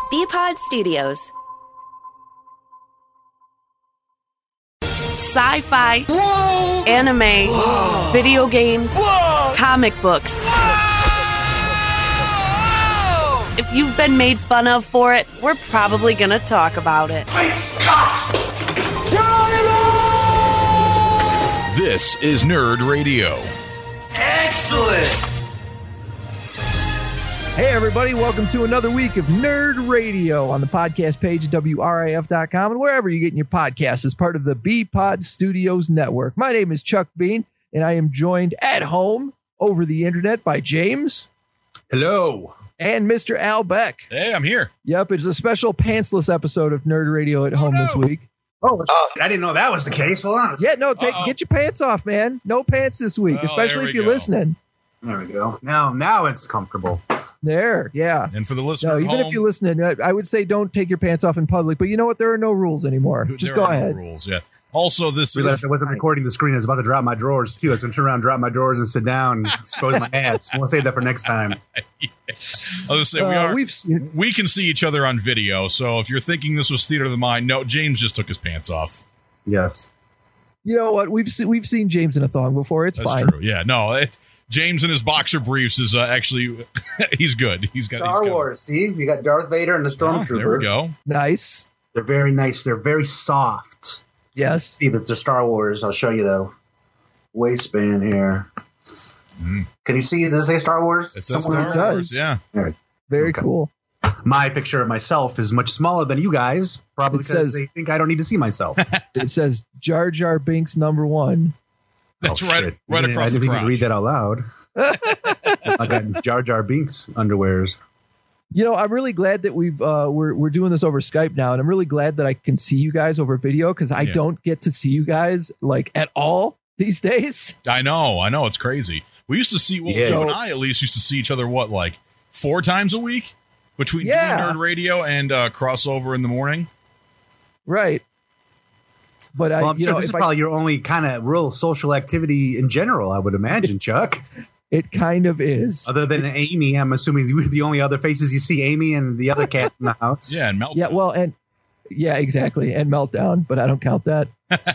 BPod Studios. Sci-fi, Whoa! anime, Whoa! video games, Whoa! comic books. Whoa! If you've been made fun of for it, we're probably going to talk about it. This is Nerd Radio. Excellent! Hey, everybody, welcome to another week of Nerd Radio on the podcast page at WRIF.com and wherever you're getting your podcasts as part of the BPod Studios network. My name is Chuck Bean, and I am joined at home over the internet by James. Hello. And Mr. Al Beck. Hey, I'm here. Yep, it's a special pantsless episode of Nerd Radio at home this week. Oh, I didn't know that was the case. Hold on. Yeah, no, get your pants off, man. No pants this week, especially if you're listening. There we go. Now it's comfortable. There, yeah. And for the listener no, at even home, if you're listening, I would say don't take your pants off in public. But you know what? There are no rules anymore. Just go ahead. No rules, yeah. Also, this realized I wasn't recording the screen. I was about to drop my drawers too. I was going to turn around, drop my drawers, and sit down, and expose my ass. We'll save that for next time. I was going to say we can see each other on video. So if you're thinking this was theater of the mind, no, James just took his pants off. Yes. You know what? We've seen James in a thong before. It's That's fine. True. Yeah. No. James in his boxer briefs is actually he's good. He's got Star Wars. See, we got Darth Vader and the Stormtrooper. There we go. Nice. They're very nice. They're very soft. Yes. See, but the Star Wars. I'll show you the waistband here. Mm. Can you see? Does it say Star Wars? It says Star Wars. Yeah. Very cool. My picture of myself is much smaller than you guys, probably because they think I don't need to see myself. It says Jar Jar Binks #1. That's right across the crotch. I didn't even read that out loud. I got Jar Jar Binks underwears. You know, I'm really glad that we're doing this over Skype now, and I'm really glad that I can see you guys over video because I don't get to see you guys like at all these days. I know, it's crazy. We used to see, you and I at least used to see each other like 4 times a week between doing Nerd Radio and crossover in the morning. Right. But I'm sure this is probably your only kind of real social activity in general, I would imagine, Chuck. It kind of is. Other than Amy, I'm assuming we're the only other faces you see, Amy and the other cat in the house. Yeah, and Meltdown. Yeah, well, exactly. And Meltdown, but I don't count that.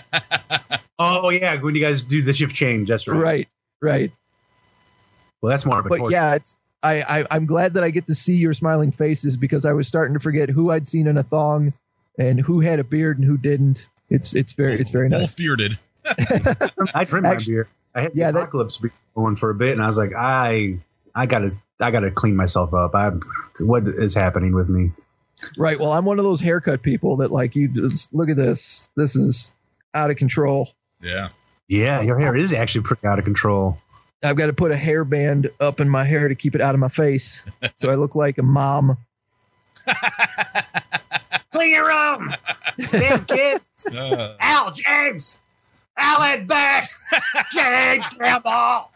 Oh, yeah, when you guys do the shift change. That's right. Right. Well, that's more of a But yeah, I'm glad that I get to see your smiling faces because I was starting to forget who I'd seen in a thong and who had a beard and who didn't. It's very nice. Both bearded. I trimmed my beard. I had the apocalypse going for a bit, and I was like, I gotta clean myself up. What is happening with me? Right. Well, I'm one of those haircut people that like you just look at this. This is out of control. Yeah. Yeah, your hair is actually pretty out of control. I've got to put a hairband up in my hair to keep it out of my face, so I look like a mom. Clean your room, damn kids. Al, James, Alan back, James Campbell.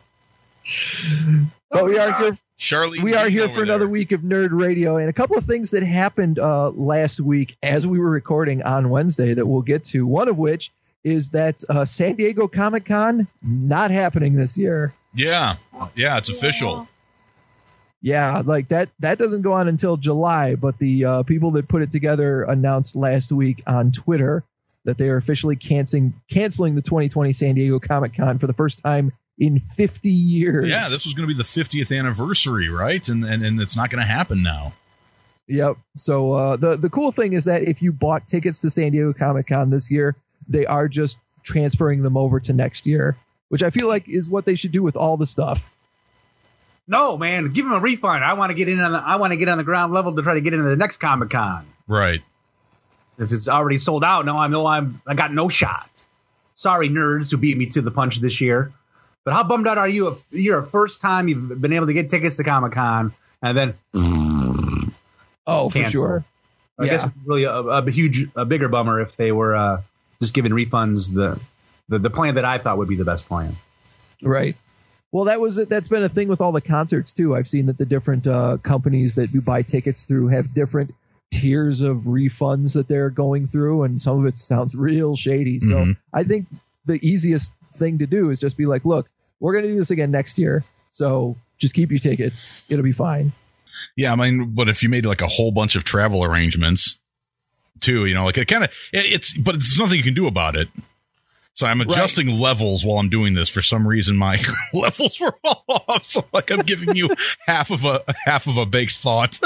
But we are here. Charlie, we are here for another week of Nerd Radio, and a couple of things that happened last week as we were recording on Wednesday that we'll get to. One of which is that San Diego Comic-Con not happening this year. Yeah, it's official. Yeah, like that doesn't go on until July, but the people that put it together announced last week on Twitter that they are officially canceling the 2020 San Diego Comic-Con for the first time in 50 years. Yeah, this was going to be the 50th anniversary, right? And it's not going to happen now. Yep. So the cool thing is that if you bought tickets to San Diego Comic-Con this year, they are just transferring them over to next year, which I feel like is what they should do with all the stuff. No, man, give them a refund. I want to get on the ground level to try to get into the next Comic-Con. Right. If it's already sold out, I got no shot. Sorry, nerds who beat me to the punch this year. But how bummed out are you if you're a first time you've been able to get tickets to Comic-Con and then for sure. I guess it's really a bigger bummer if they were just giving refunds the plan that I thought would be the best plan. Right. Well, that's been a thing with all the concerts too. I've seen that the different companies that you buy tickets through have different tiers of refunds that they're going through, and some of it sounds real shady. So I think the easiest thing to do is just be like, look, we're going to do this again next year, so just keep your tickets. It'll be fine. Yeah, I mean, but if you made like a whole bunch of travel arrangements too, you know, like it kind of, but there's nothing you can do about it. So I'm adjusting levels while I'm doing this. For some reason, my levels were off. So like I'm giving you half of a baked thought.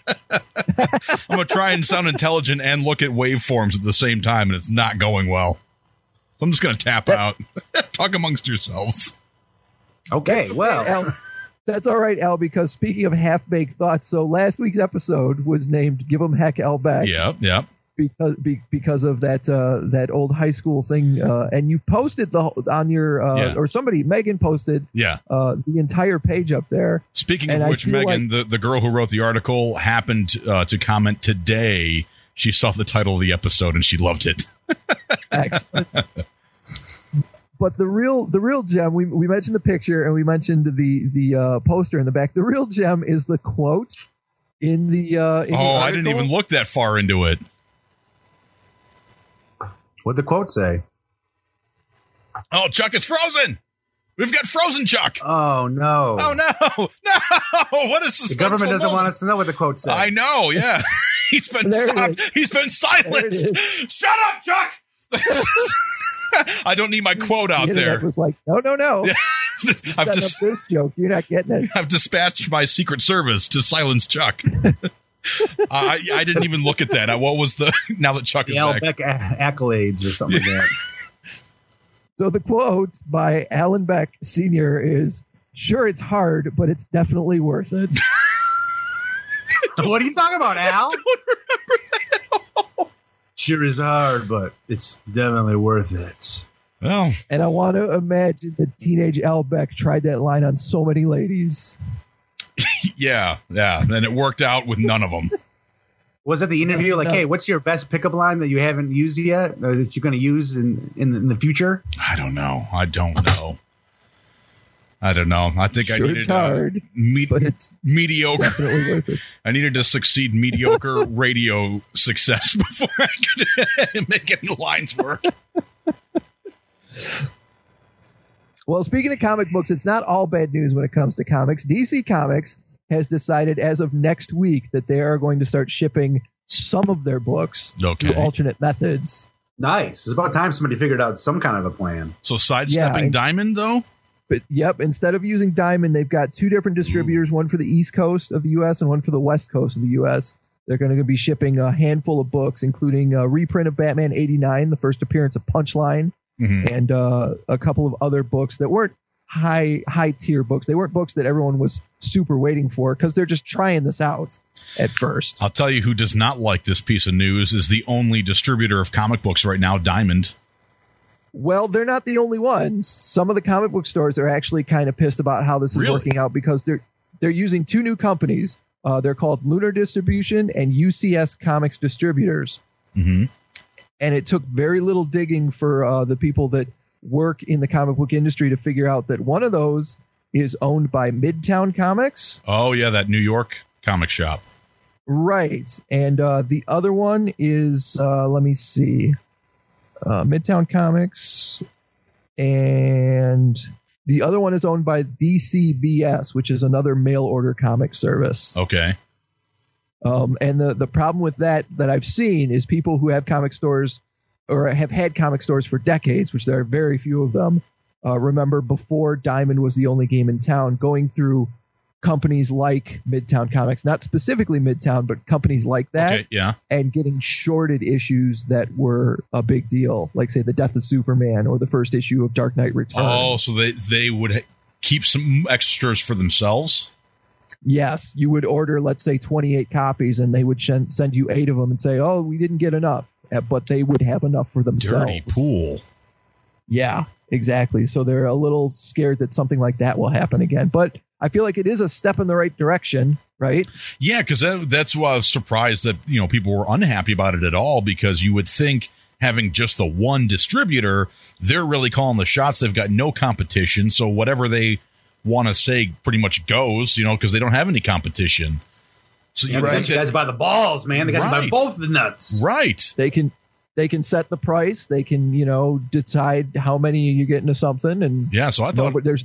I'm going to try and sound intelligent and look at waveforms at the same time, and it's not going well. So I'm just going to tap out. Talk amongst yourselves. Okay, well. Al, that's all right, Al, because speaking of half-baked thoughts, so last week's episode was named Give 'em Heck Al Beck. Yeah. Because of that old high school thing, and you posted on your or somebody, Megan posted the entire page up there. Speaking of which, Megan, the girl who wrote the article happened to comment today. She saw the title of the episode and she loved it. Excellent. But the real gem, we mentioned the picture and we mentioned the poster in the back. The real gem is the quote in the I didn't even look that far into it. What'd the quote say? Oh, Chuck is frozen. We've got frozen Chuck. Oh, no. Oh, no. No. What is this? The government doesn't want us to know what the quote says. I know, yeah. He's been stopped. He's been silenced. Shut up, Chuck. I don't need my quote out there. It was like, no. Yeah. I've just up this joke. You're not getting it. I've dispatched my Secret Service to silence Chuck. I didn't even look at that. What was now that Chuck is back? Beck accolades or something like that. So the quote by Alan Beck Sr. is, "Sure, it's hard, but it's definitely worth it." What are you talking about, Al? I don't remember that at all. Sure is hard, but it's definitely worth it. Well, and I want to imagine that teenage Al Beck tried that line on so many ladies. Yeah, and it worked out with none of them. Was it the interview like, hey, what's your best pickup line that you haven't used yet, or that you're going to use in the future? I don't know. I think I needed hard, but it's mediocre. Definitely worth it. I needed to succeed mediocre radio success before I could make any lines work. Well, speaking of comic books, it's not all bad news when it comes to comics. DC Comics has decided as of next week that they are going to start shipping some of their books through alternate methods. Nice. It's about time somebody figured out some kind of a plan. So sidestepping Diamond, though? But yep, instead of using Diamond, they've got two different distributors, one for the East Coast of the U.S. and one for the West Coast of the U.S. They're going to be shipping a handful of books, including a reprint of Batman 89, the first appearance of Punchline, and a couple of other books that weren't high tier books. They weren't books that everyone was super waiting for because they're just trying this out at first. I'll tell you who does not like this piece of news is the only distributor of comic books right now, Diamond. Well, they're not the only ones. Some of the comic book stores are actually kind of pissed about how this is working out because they're using two new companies. They're called Lunar Distribution and UCS Comics Distributors. Mm-hmm. And it took very little digging for the people that work in the comic book industry to figure out that one of those is owned by Midtown Comics. Oh, yeah, that New York comic shop. Right. And the other one is, let me see, Midtown Comics. And the other one is owned by DCBS, which is another mail order comic service. Okay. And the problem with that I've seen is people who have comic stores or have had comic stores for decades, which there are very few of them. Remember before Diamond was the only game in town, going through companies like Midtown Comics, not specifically Midtown, but companies like that, and getting shorted issues that were a big deal, like say the Death of Superman or the first issue of Dark Knight Returns. Oh, so they would keep some extras for themselves? Yes, you would order, let's say, 28 copies, and they would send you 8 of them and say, oh, we didn't get enough. But they would have enough for themselves. Dirty pool. Yeah, exactly. So they're a little scared that something like that will happen again. But I feel like it is a step in the right direction, right? Yeah, because that's why I was surprised that people were unhappy about it at all, because you would think having just the one distributor, they're really calling the shots. They've got no competition, so whatever they want to say pretty much goes, because they don't have any competition. So you guys by the balls, man. They got by both the nuts. Right. They can set the price. They can, decide how many you get into something. And yeah, so I thought there's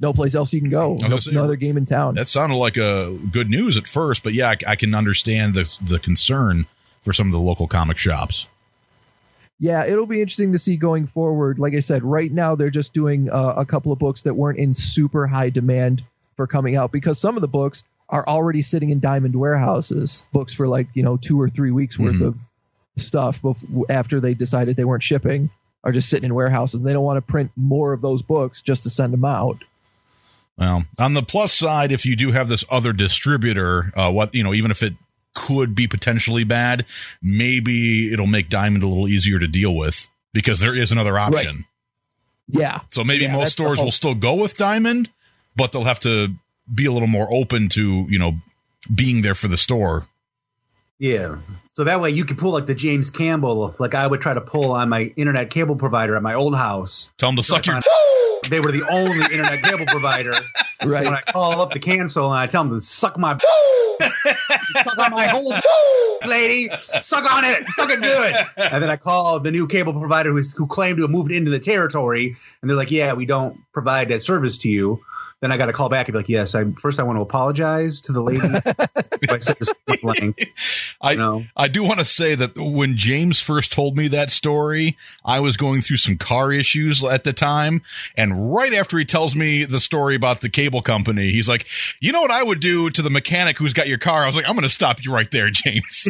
no place else you can go. No other game in town. That sounded like a good news at first, but yeah, I can understand the concern for some of the local comic shops. Yeah, it'll be interesting to see going forward. Like I said, right now they're just doing a couple of books that weren't in super high demand for coming out because some of the books are already sitting in Diamond warehouses, books for 2 or 3 weeks worth of stuff after they decided they weren't shipping, are just sitting in warehouses. And they don't want to print more of those books just to send them out. Well, on the plus side, if you do have this other distributor, even if it could be potentially bad, maybe it'll make Diamond a little easier to deal with because there is another option. Right. Yeah. So maybe most stores will still go with Diamond, but they'll have to be a little more open to, being there for the store. Yeah. So that way you can pull like the James Campbell, like I would try to pull on my internet cable provider at my old house. Tell them to suck your... They were the only internet cable provider. Right. So when I call up to cancel and I tell them to suck my suck on my whole lady, suck on it, suck it good. And then I call the new cable provider who claimed to have moved into the territory, and they're like, yeah, we don't provide that service to you. Then I got to call back and be like, yes, first I want to apologize to the lady. I said this blank. I do want to say that when James first told me that story, I was going through some car issues at the time. And right after he tells me the story about the cable company, he's like, you know what I would do to the mechanic who's got your car? I was like, I'm going to stop you right there, James.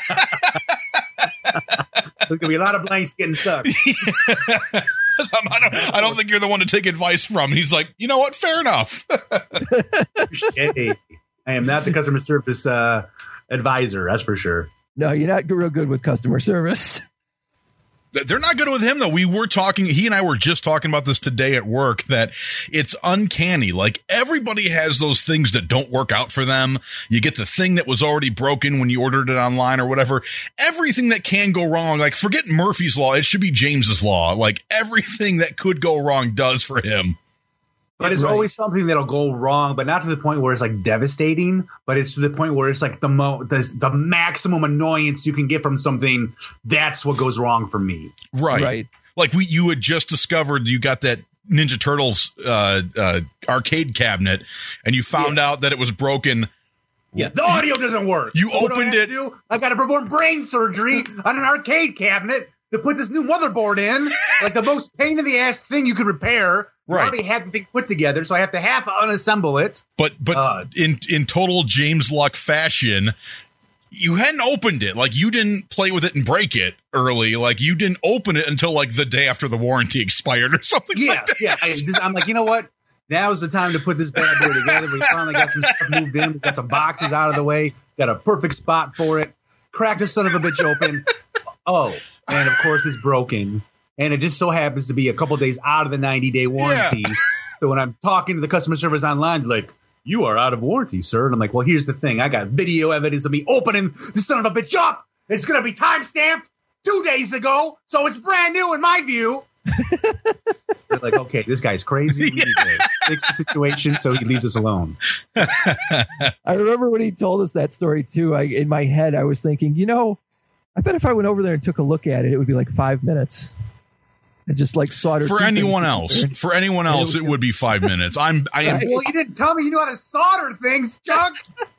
There's going to be a lot of blanks getting stuck. I don't think you're the one to take advice from. He's like, you know what? Fair enough. Hey, I am not the customer service advisor. That's for sure. No, you're not real good with customer service. They're not good with him, though. He and I were just talking about this today at work, that it's uncanny. Like, everybody has those things that don't work out for them. You get the thing that was already broken when you ordered it online or whatever. Everything that can go wrong, like, forget Murphy's Law. It should be James's Law. Like, everything that could go wrong does for him. But it's always something that'll go wrong, but not to the point where it's like devastating, but it's to the point where it's like the maximum annoyance you can get from something. That's what goes wrong for me. Right. Like you had just discovered you got that Ninja Turtles arcade cabinet and you found out that it was broken. Yeah, the audio doesn't work. You opened it. I've got to perform brain surgery on an arcade cabinet to put this new motherboard in, like the most pain in the ass thing you could repair. Right. I already had the thing put together, so I have to half unassemble it. But in total James Luck fashion, you hadn't opened it. Like, you didn't play with it and break it early. Like, you didn't open it until like the day after the warranty expired or something. Like that. Yeah. I'm like, you know what? Now's the time to put this bad boy together. We finally got some stuff moved in. We got some boxes out of the way. Got a perfect spot for it. Crack this son of a bitch open. Oh, and of course it's broken. And it just so happens to be a couple days out of the 90-day warranty. Yeah. So when I'm talking to the customer service online, they're like, you are out of warranty, sir. And I'm like, well, here's the thing. I got video evidence of me opening this son of a bitch up. It's going to be time-stamped 2 days ago, so it's brand new in my view. They're like, okay, this guy's crazy. We need to fix the situation so he leaves us alone. I remember when he told us that story, too. In my head, I was thinking, I bet if I went over there and took a look at it, it would be like 5 minutes. And just like solder. For anyone else, it would be 5 minutes. I am. Well, you didn't tell me you know how to solder things, Chuck.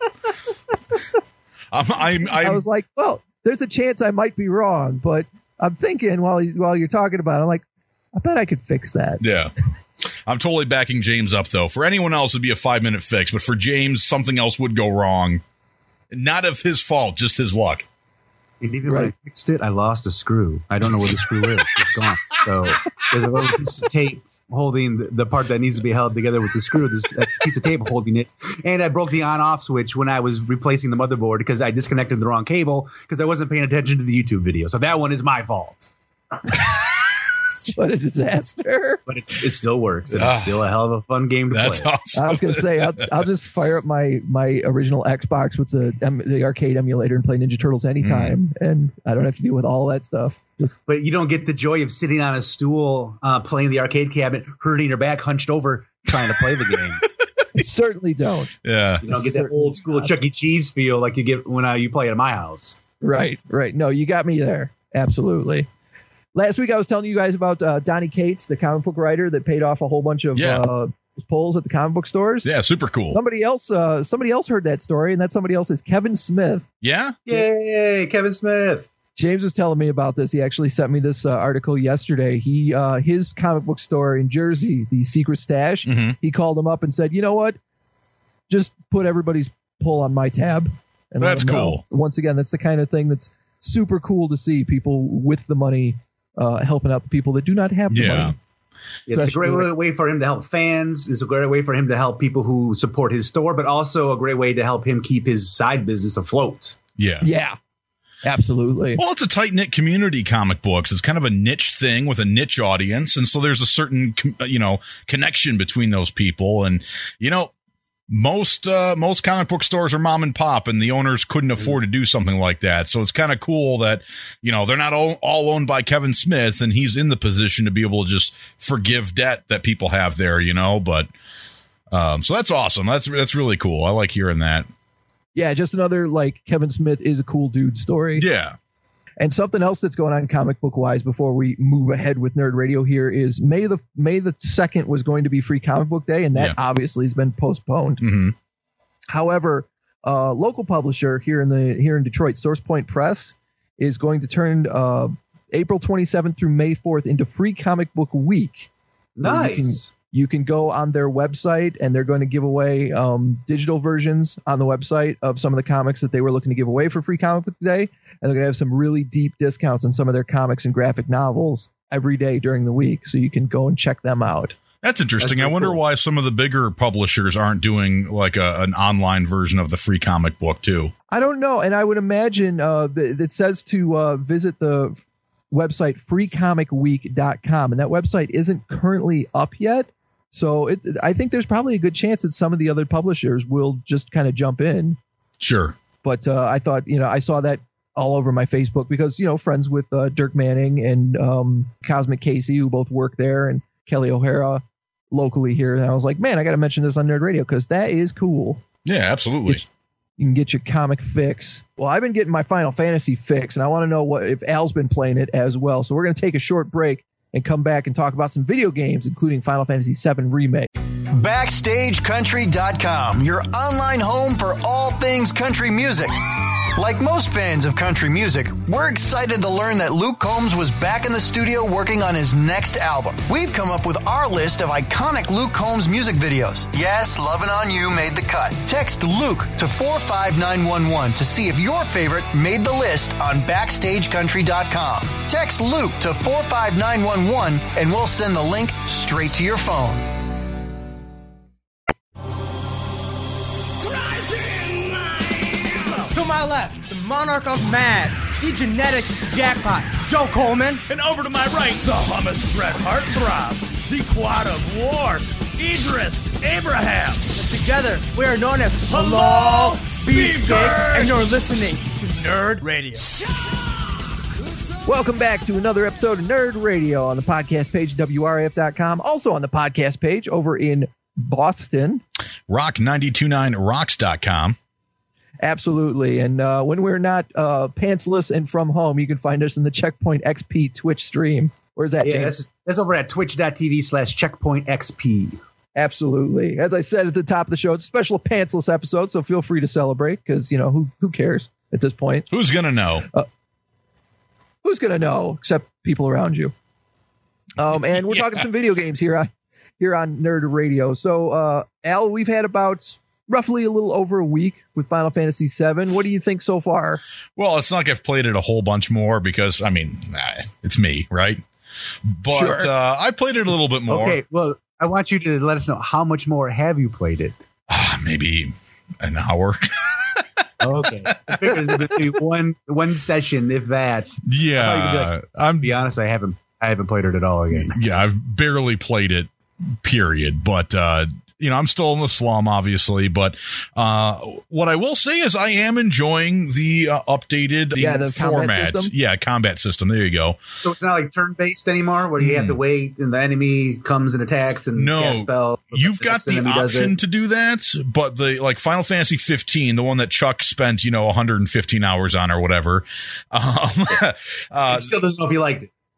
I was like, well, there's a chance I might be wrong, but I'm thinking while you're talking about it, I'm like, I bet I could fix that. Yeah. I'm totally backing James up, though. For anyone else, it'd be a 5-minute fix, but for James, something else would go wrong. Not of his fault, just his luck. And even when I fixed it, I lost a screw. I don't know where the screw is. It's gone. So there's a little piece of tape holding the part that needs to be held together with the screw. There's a piece of tape holding it. And I broke the on-off switch when I was replacing the motherboard because I disconnected the wrong cable because I wasn't paying attention to the YouTube video. So that one is my fault. What a disaster. But it still works. And it's still a hell of a fun game to play. That's awesome. I was going to say, I'll just fire up my original Xbox with the arcade emulator and play Ninja Turtles anytime. And I don't have to deal with all that stuff. But you don't get the joy of sitting on a stool playing the arcade cabinet, hurting your back, hunched over, trying to play the game. I certainly don't. Yeah. You don't get that old school Chuck E. Cheese feel like you get when you play at my house. Right. No, you got me there. Absolutely. Last week I was telling you guys about Donny Cates, the comic book writer that paid off a whole bunch of polls at the comic book stores. Yeah, super cool. Somebody else heard that story, and that somebody else is Kevin Smith. Yeah? Yay, Kevin Smith. James was telling me about this. He actually sent me this article yesterday. His comic book store in Jersey, the Secret Stash, he called him up and said, you know what? Just put everybody's poll on my tab. And that's cool. Once again, that's the kind of thing that's super cool to see, people with the money helping out the people that do not have the money. It's a great way for him to help fans. It's a great way for him to help people who support his store, but also a great way to help him keep his side business afloat. Yeah. Absolutely. Well, it's a tight-knit community, comic books. It's kind of a niche thing with a niche audience. And so there's a certain, connection between those people. And, most comic book stores are mom and pop, and the owners couldn't afford to do something like that. So it's kind of cool that, they're not all owned by Kevin Smith, and he's in the position to be able to just forgive debt that people have there, but, so that's awesome. That's really cool. I like hearing that. Yeah, just another Kevin Smith is a cool dude story. Yeah. And something else that's going on comic book wise before we move ahead with Nerd Radio here is May the 2nd was going to be Free Comic Book Day, and that obviously has been postponed. Mm-hmm. However, local publisher here in Detroit, Source Point Press, is going to turn April 27th through May 4th into Free Comic Book Week. Nice. You can go on their website, and they're going to give away digital versions on the website of some of the comics that they were looking to give away for Free Comic Book Day. And they're going to have some really deep discounts on some of their comics and graphic novels every day during the week. So you can go and check them out. That's interesting. I wonder why some of the bigger publishers aren't doing an online version of the free comic book too. I don't know. And I would imagine it says to visit the website freecomicweek.com. And that website isn't currently up yet. So I think there's probably a good chance that some of the other publishers will just kind of jump in. Sure. But I thought, I saw that all over my Facebook because, friends with Dirk Manning and Cosmic Casey, who both work there, and Kelly O'Hara locally here. And I was like, man, I got to mention this on Nerd Radio because that is cool. Yeah, absolutely. You can get your comic fix. Well, I've been getting my Final Fantasy fix, and I want to know if Al's been playing it as well. So we're going to take a short break and come back and talk about some video games, including Final Fantasy VII Remake. BackstageCountry.com, your online home for all things country music. Like most fans of country music, we're excited to learn that Luke Combs was back in the studio working on his next album. We've come up with our list of iconic Luke Combs music videos. Yes, Lovin' On You made the cut. Text Luke to 45911 to see if your favorite made the list on BackstageCountry.com. Text Luke to 45911 and we'll send the link straight to your phone. To my left, the monarch of mass, the genetic jackpot, Joe Coleman. And over to my right, the hummus Bret Heartthrob, the quad of war, Idris Abraham. And together, we are known as Hello, Beefcake, and you're listening to Nerd Radio. Welcome back to another episode of Nerd Radio on the podcast page, WRAF.com. Also on the podcast page over in Boston. Rock929rocks.com. Absolutely. And when we're not pantsless and from home, you can find us in the Checkpoint XP Twitch stream. Where's that, James? That's over at twitch.tv/checkpointxp. Absolutely. As I said at the top of the show, it's a special pantsless episode, so feel free to celebrate because, who cares at this point? Who's going to know? Who's going to know except people around you? And we're talking some video games here on Nerd Radio. So, Al, we've had about roughly a little over a week with Final Fantasy VII. What do you think so far? Well, it's not like I've played it a whole bunch more because, it's me, right? But sure. I played it a little bit more. Okay, well, I want you to let us know how much more have you played it? Maybe an hour. Okay. I figured it would be one session, if that. Yeah. To be honest, I haven't played it at all again. Yeah, I've barely played it, period. But I'm still in the slum, obviously. But what I will say is I am enjoying the updated the format. Combat system? Yeah, combat system. There you go. So it's not like turn-based anymore, where you have to wait and the enemy comes and attacks and cast spell. You've got the option to do that, but the Final Fantasy 15, the one that Chuck spent 115 hours on or whatever, it still doesn't know if he liked it.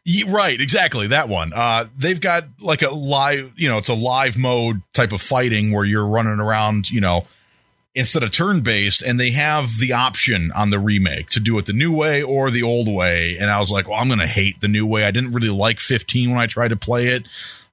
Right, exactly, that one. They've got like a live, it's a live mode type of fighting where you're running around, instead of turn-based, and they have the option on the remake to do it the new way or the old way. And I was like, well, I'm going to hate the new way. I didn't really like 15 when I tried to play it.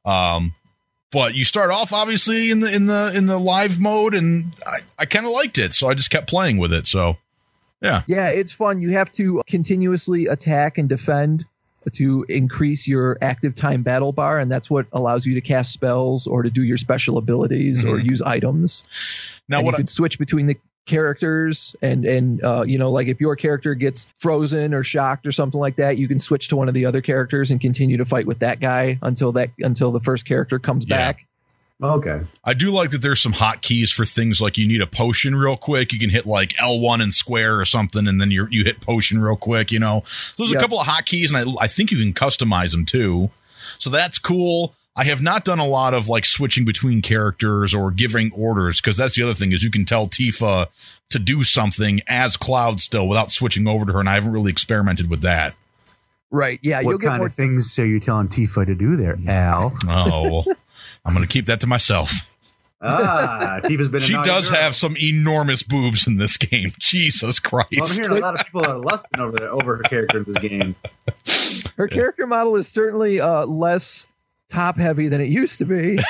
But you start off obviously in the live mode, and I kind of liked it, so I just kept playing with it. So, yeah. Yeah, it's fun. You have to continuously attack and defend to increase your active time battle bar, and that's what allows you to cast spells or to do your special abilities or use items. Now, you can switch between the characters, and like if your character gets frozen or shocked or something like that, you can switch to one of the other characters and continue to fight with that guy until the first character comes back. Okay. I do like that there's some hotkeys for things like you need a potion real quick. You can hit like L1 and square or something, and then you hit potion real quick, So there's a couple of hotkeys, and I think you can customize them too. So that's cool. I have not done a lot of like switching between characters or giving orders, because that's the other thing is you can tell Tifa to do something as Cloud still without switching over to her, and I haven't really experimented with that. Right. Yeah. What kind of things are you telling Tifa to do there, Al? Oh, I'm going to keep that to myself. Tifa's been. She does have some enormous boobs in this game. Jesus Christ! Well, I'm hearing a lot of people are lusting over her character in this game. Her character model is certainly less top heavy than it used to be.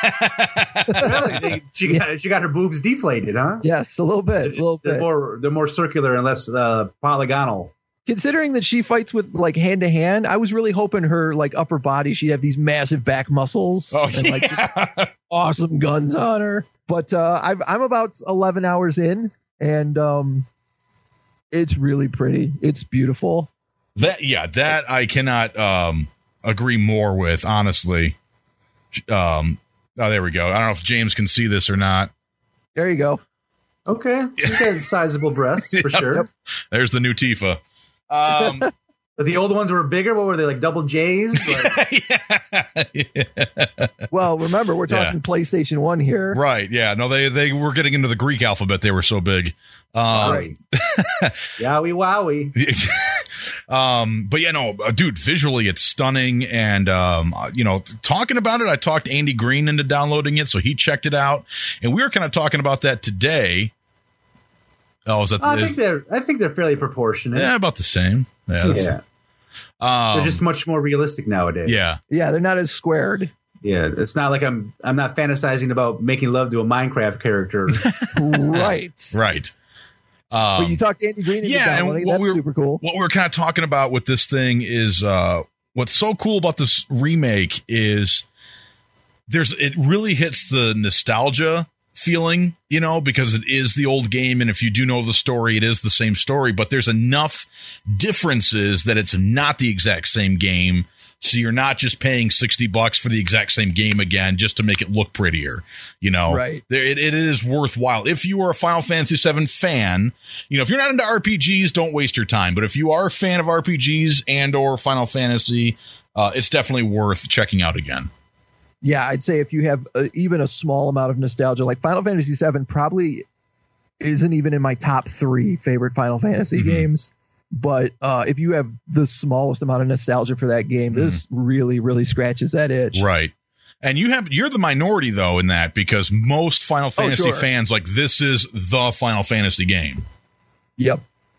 Really? She got her boobs deflated, huh? Yes, a little bit. They're more circular and less polygonal. Considering that she fights with like hand to hand, I was really hoping her like upper body, she'd have these massive back muscles and like just awesome guns on her. But I'm about 11 hours in, and it's really pretty. It's beautiful. That I cannot agree more with, honestly. There we go. I don't know if James can see this or not. There you go. Okay, she's got sizable breasts for sure. Yep. There's the new Tifa. The old ones were bigger. What were they, like double J's? Well, remember, we're talking PlayStation 1 here. Right. Yeah. No, they were getting into the Greek alphabet. They were so big. Right. Yowie wowie. But yeah, no, dude, visually it's stunning. And, talking about it, I talked Andy Green into downloading it, so he checked it out. And we were kind of talking about that today. Oh, is that? I think they're fairly proportionate. Yeah, about the same. Yeah. They're just much more realistic nowadays. Yeah. Yeah, they're not as squared. Yeah, it's not like I'm not fantasizing about making love to a Minecraft character. Right. Right. But you talked to Andy Green. And that's super cool. What we're kind of talking about with this thing is what's so cool about this remake is it really hits the nostalgia feeling, because it is the old game, and if you do know the story, it is the same story, but there's enough differences that it's not the exact same game, so you're not just paying $60 for the exact same game again just to make it look prettier. Right. It is worthwhile. If you are a Final Fantasy VII fan, if you're not into RPGs, don't waste your time, but if you are a fan of RPGs and or Final Fantasy, it's definitely worth checking out again. Yeah, I'd say if you have even a small amount of nostalgia, like Final Fantasy VII probably isn't even in my top 3 favorite Final Fantasy games. But if you have the smallest amount of nostalgia for that game, this really, really scratches that itch. Right. And you're the minority, though, in that, because most Final Fantasy fans, like, this is the Final Fantasy game. Yep.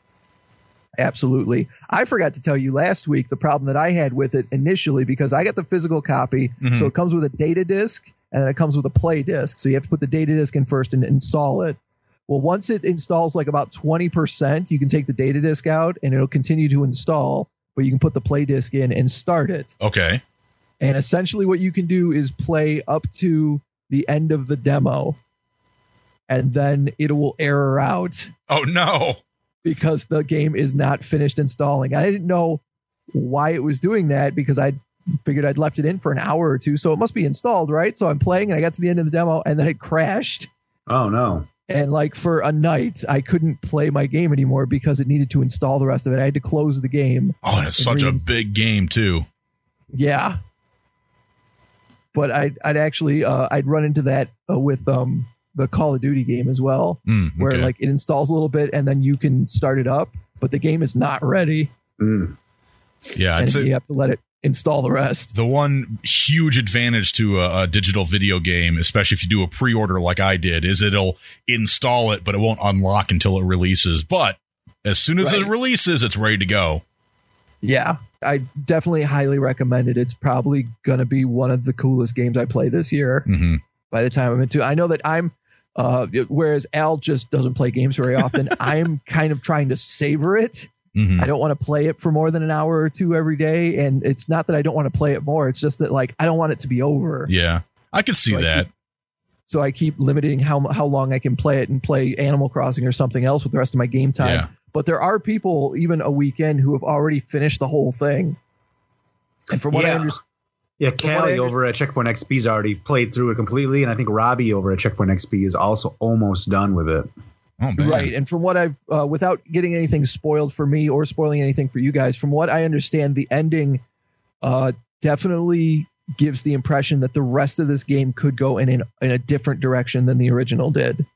Absolutely. I forgot to tell you last week the problem that I had with it initially, because I got the physical copy. So it comes with a data disc and then it comes with a play disc. So you have to put the data disc in first and install it. Well, once it installs like about 20%, you can take the data disc out and it'll continue to install, but you can put the play disc in and start it. Okay. And essentially what you can do is play up to the end of the demo, and then it will error out. Oh, no. Because the game is not finished installing. I didn't know why it was doing that, because I figured I'd left it in for an hour or two, so it must be installed, right? So I'm playing and I got to the end of the demo and then it crashed. Oh, no. And like for a night, I couldn't play my game anymore because it needed to install the rest of it. I had to close the game. Oh, and it's such a big game too. Yeah. But I'd actually I'd run into that with the Call of Duty game as well, where like it installs a little bit and then you can start it up, but the game is not ready. Yeah, and you have to let it install the rest. The one huge advantage to a digital video game, especially if you do a pre-order like I did, is it'll install it, but it won't unlock until it releases. But as soon as it releases, it's ready to go. Yeah, I definitely highly recommend it. It's probably going to be one of the coolest games I play this year. Mm-hmm. By the time I'm into, I know that I'm, whereas Al just doesn't play games very often, I'm kind of trying to savor it. Mm-hmm. I don't want to play it for more than an hour or two every day. And it's not that I don't want to play it more. It's just that, like, I don't want it to be over. Yeah, I could see that. So I keep limiting how long I can play it and play Animal Crossing or something else with the rest of my game time. Yeah. But there are people, even a weekend, who have already finished the whole thing. And from what I understand. Yeah, Callie over at Checkpoint XP's already played through it completely. And I think Robbie over at Checkpoint XP is also almost done with it. Oh, man. Right. And from what I've, without getting anything spoiled for me or spoiling anything for you guys, from what I understand, the ending definitely gives the impression that the rest of this game could go in a different direction than the original did.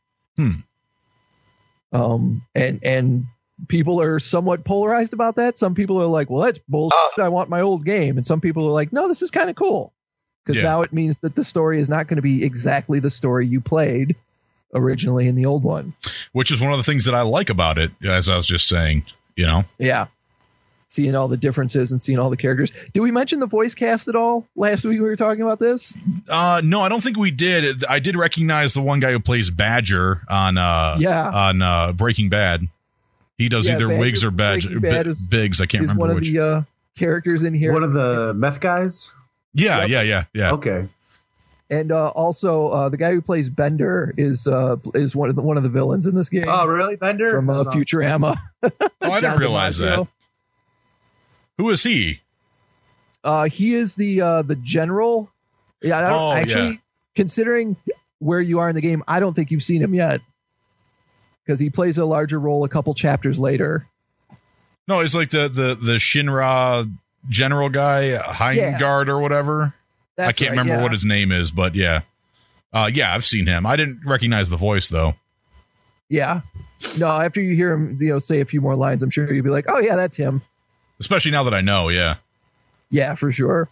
And people are somewhat polarized about that. Some people are like, well, that's bullshit. I want my old game. And some people are like, no, this is kind of cool. Because now it means that the story is not going to be exactly the story you played originally in the old one. Which is one of the things that I like about it, as I was just saying, you know? Yeah. Seeing all the differences and seeing all the characters. Did we mention the voice cast at all last week we were talking about this? No, I don't think we did. I did recognize the one guy who plays Badger on Breaking Bad. He does either Badger, Wigs or Biggs. I can't remember one which. Of the characters in here. One of the meth guys? Yeah. Okay. And also, the guy who plays Bender is one of the villains in this game. Oh, really, Bender from Futurama? I didn't realize that. Who is he? He is the general. Yeah, considering where you are in the game, I don't think you've seen him yet because he plays a larger role a couple chapters later. No, he's like the Shinra general guy, Heimgard or whatever. I can't remember what his name is, but I've seen him. I didn't recognize the voice though. Yeah. No, after you hear him, say a few more lines, I'm sure you'll be like, oh yeah, that's him. Especially now that I know. Yeah. Yeah, for sure.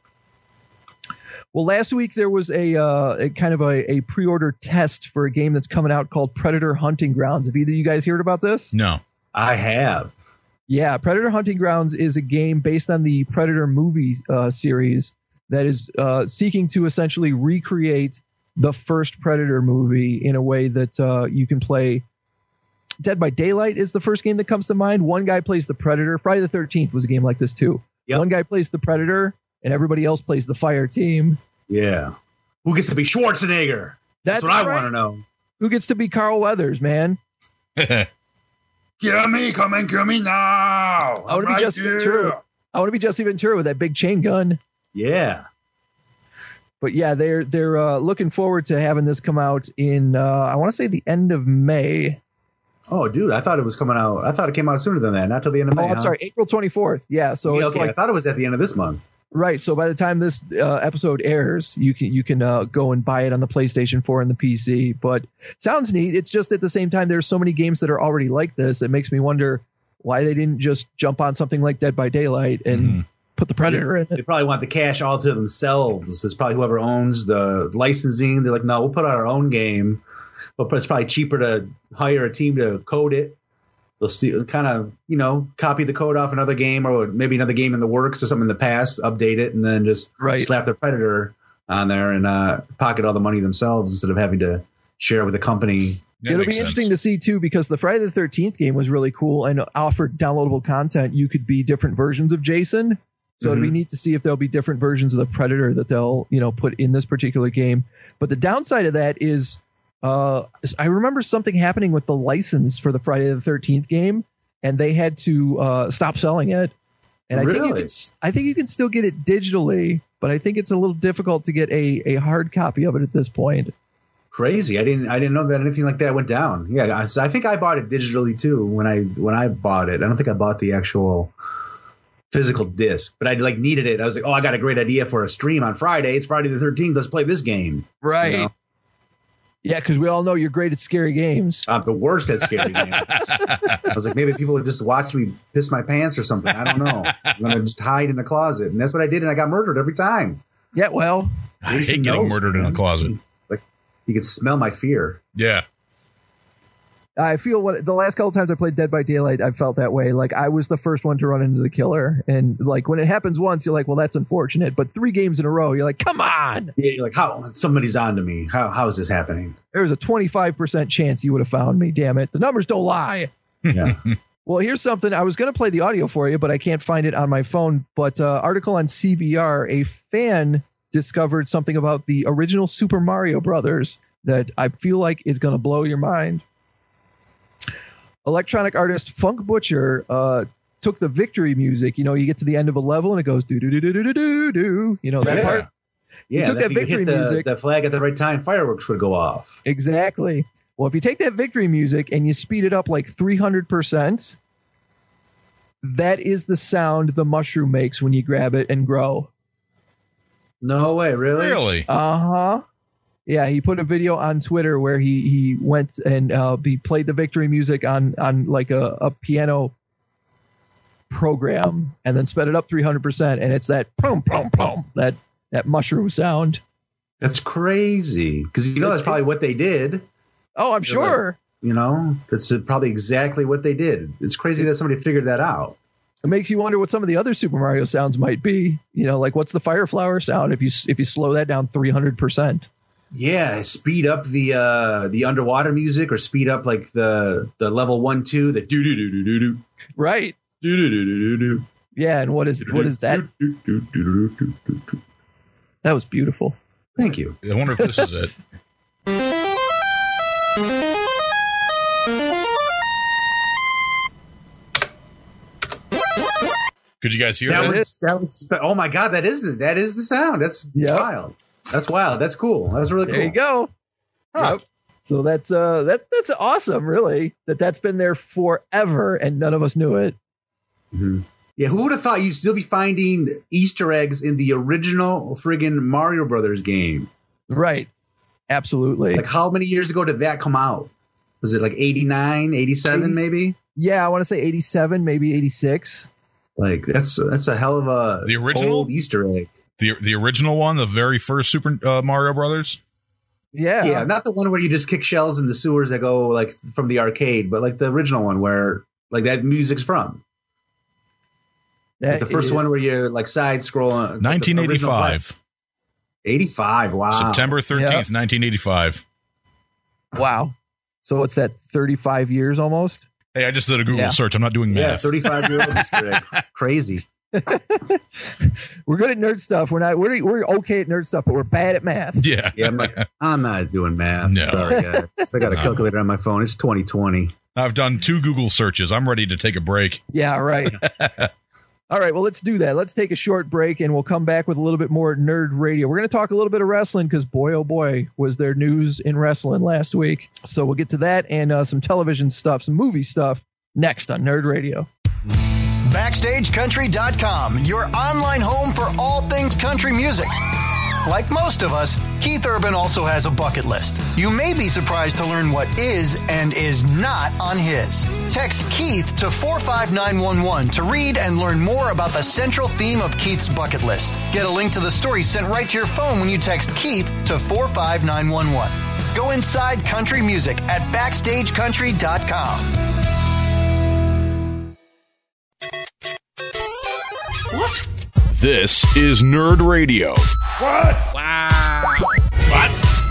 Well, last week there was a kind of a pre-order test for a game that's coming out called Predator Hunting Grounds. Have either of you guys heard about this? No. I have. Yeah, Predator Hunting Grounds is a game based on the Predator movie series that is seeking to essentially recreate the first Predator movie in a way that you can play. Dead by Daylight is the first game that comes to mind. One guy plays the Predator. Friday the 13th was a game like this too. Yep. One guy plays the Predator and everybody else plays the fire team. Yeah. Who gets to be Schwarzenegger? That's what I want to know. Who gets to be Carl Weathers, man? Kill me, come and kill me now. I want to be Jesse Ventura. I want to be Jesse Ventura with that big chain gun. Yeah. But yeah, they're looking forward to having this come out in I want to say the end of May. Oh, dude, I thought it was coming out. I thought it came out sooner than that, not till the end of May. Oh, I'm sorry, April 24th. Yeah, so it's like, I thought it was at the end of this month. Right. So by the time this episode airs, you can go and buy it on the PlayStation 4 and the PC. But sounds neat. It's just at the same time, there's so many games that are already like this. It makes me wonder why they didn't just jump on something like Dead by Daylight and put the Predator in it. They probably want the cash all to themselves. It's probably whoever owns the licensing. They're like, no, we'll put out our own game. But it's probably cheaper to hire a team to code it. They'll kind of, copy the code off another game or maybe another game in the works or something in the past, update it, and then just slap their Predator on there and pocket all the money themselves instead of having to share with a company. It'll be interesting to see, too, because the Friday the 13th game was really cool and offered downloadable content. You could be different versions of Jason. So it'd be neat to see if there'll be different versions of the Predator that they'll, put in this particular game. But the downside of that is I remember something happening with the license for the Friday the 13th game, and they had to stop selling it. And I think you can still get it digitally, but I think it's a little difficult to get a hard copy of it at this point. Crazy! I didn't know that anything like that went down. Yeah, I think I bought it digitally too when I bought it. I don't think I bought the actual physical disc, but I needed it. I was like, oh, I got a great idea for a stream on Friday. It's Friday the 13th. Let's play this game. Right. Yeah, because we all know you're great at scary games. I'm the worst at scary games. I was like, maybe people would just watch me piss my pants or something. I don't know. I'm going to just hide in the closet. And that's what I did, and I got murdered every time. Yeah, well. I hate getting murdered in a closet. Like, you could smell my fear. Yeah. I feel the last couple times I played Dead by Daylight, I felt that way. Like, I was the first one to run into the killer. And, like, when it happens once, you're like, well, that's unfortunate. But 3 games in a row, you're like, come on. Yeah, you're like, how? Somebody's on to me. How is this happening? There was a 25% chance you would have found me, damn it. The numbers don't lie. Yeah. Well, here's something. I was going to play the audio for you, but I can't find it on my phone. But article on CBR, a fan discovered something about the original Super Mario Brothers that I feel like is going to blow your mind. Electronic artist Funk Butcher took the victory music. You know, you get to the end of a level and it goes do do do do do do do. You know that part. Yeah, he took that victory music. That flag at the right time, fireworks would go off. Exactly. Well, if you take that victory music and you speed it up like 300%, that is the sound the mushroom makes when you grab it and grow. No way, really? Really? Uh-huh. Yeah, he put a video on Twitter where he went and he played the victory music on like a piano program and then sped it up 300%, and it's that pum pum pum, that mushroom sound. That's crazy, because that's probably what they did. Oh, I'm sure. That's probably exactly what they did. It's crazy that somebody figured that out. It makes you wonder what some of the other Super Mario sounds might be. Like what's the fire flower sound if you slow that down 300%? Yeah, speed up the underwater music, or speed up like the level 1, 2, the do do do do do do. Right. Do do do do do do. Yeah, and what is that? That was beautiful. Thank you. I wonder if this is it. Could you guys hear that? Was oh my God, that is the sound. That's wild. That's wild. That's cool. That's really cool. There you go. Huh. Yep. So that's awesome, really. That's been there forever and none of us knew it. Mm-hmm. Yeah, who would have thought you'd still be finding Easter eggs in the original friggin' Mario Brothers game? Right. Absolutely. Like, how many years ago did that come out? Was it like 89, 87 maybe? Yeah, I want to say 87, maybe 86. Like, that's a hell of a the original old Easter egg. The original one, the very first Super Mario Brothers? Yeah, not the one where you just kick shells in the sewers that go like from the arcade, but like the original one where like that music's from. Like the first one where you're like side scrolling. 1985. 85. Wow. September 13th, 1985. Wow. So what's that? 35 years almost? Hey, I just did a Google search. I'm not doing math. 35-year-old Easter egg. Crazy. We're good at nerd stuff. We're okay at nerd stuff, but we're bad at math. Yeah. I'm not doing math. No. Sorry, guys. I got a calculator on my phone. It's 2020. I've done 2 Google searches. I'm ready to take a break. Yeah, right. All right, well, let's do that. Let's take a short break, and we'll come back with a little bit more Nerd Radio. We're going to talk a little bit of wrestling because, boy, oh boy, was there news in wrestling last week. So we'll get to that and some television stuff, some movie stuff next on Nerd Radio. BackstageCountry.com, your online home for all things country music. Like most of us, Keith Urban also has a bucket list. You may be surprised to learn what is and is not on his. Text Keith to 45911 to read and learn more about the central theme of Keith's bucket list. Get a link to the story sent right to your phone when you text Keith to 45911. Go inside country music at BackstageCountry.com. What? This is Nerd Radio. What? Wow. What?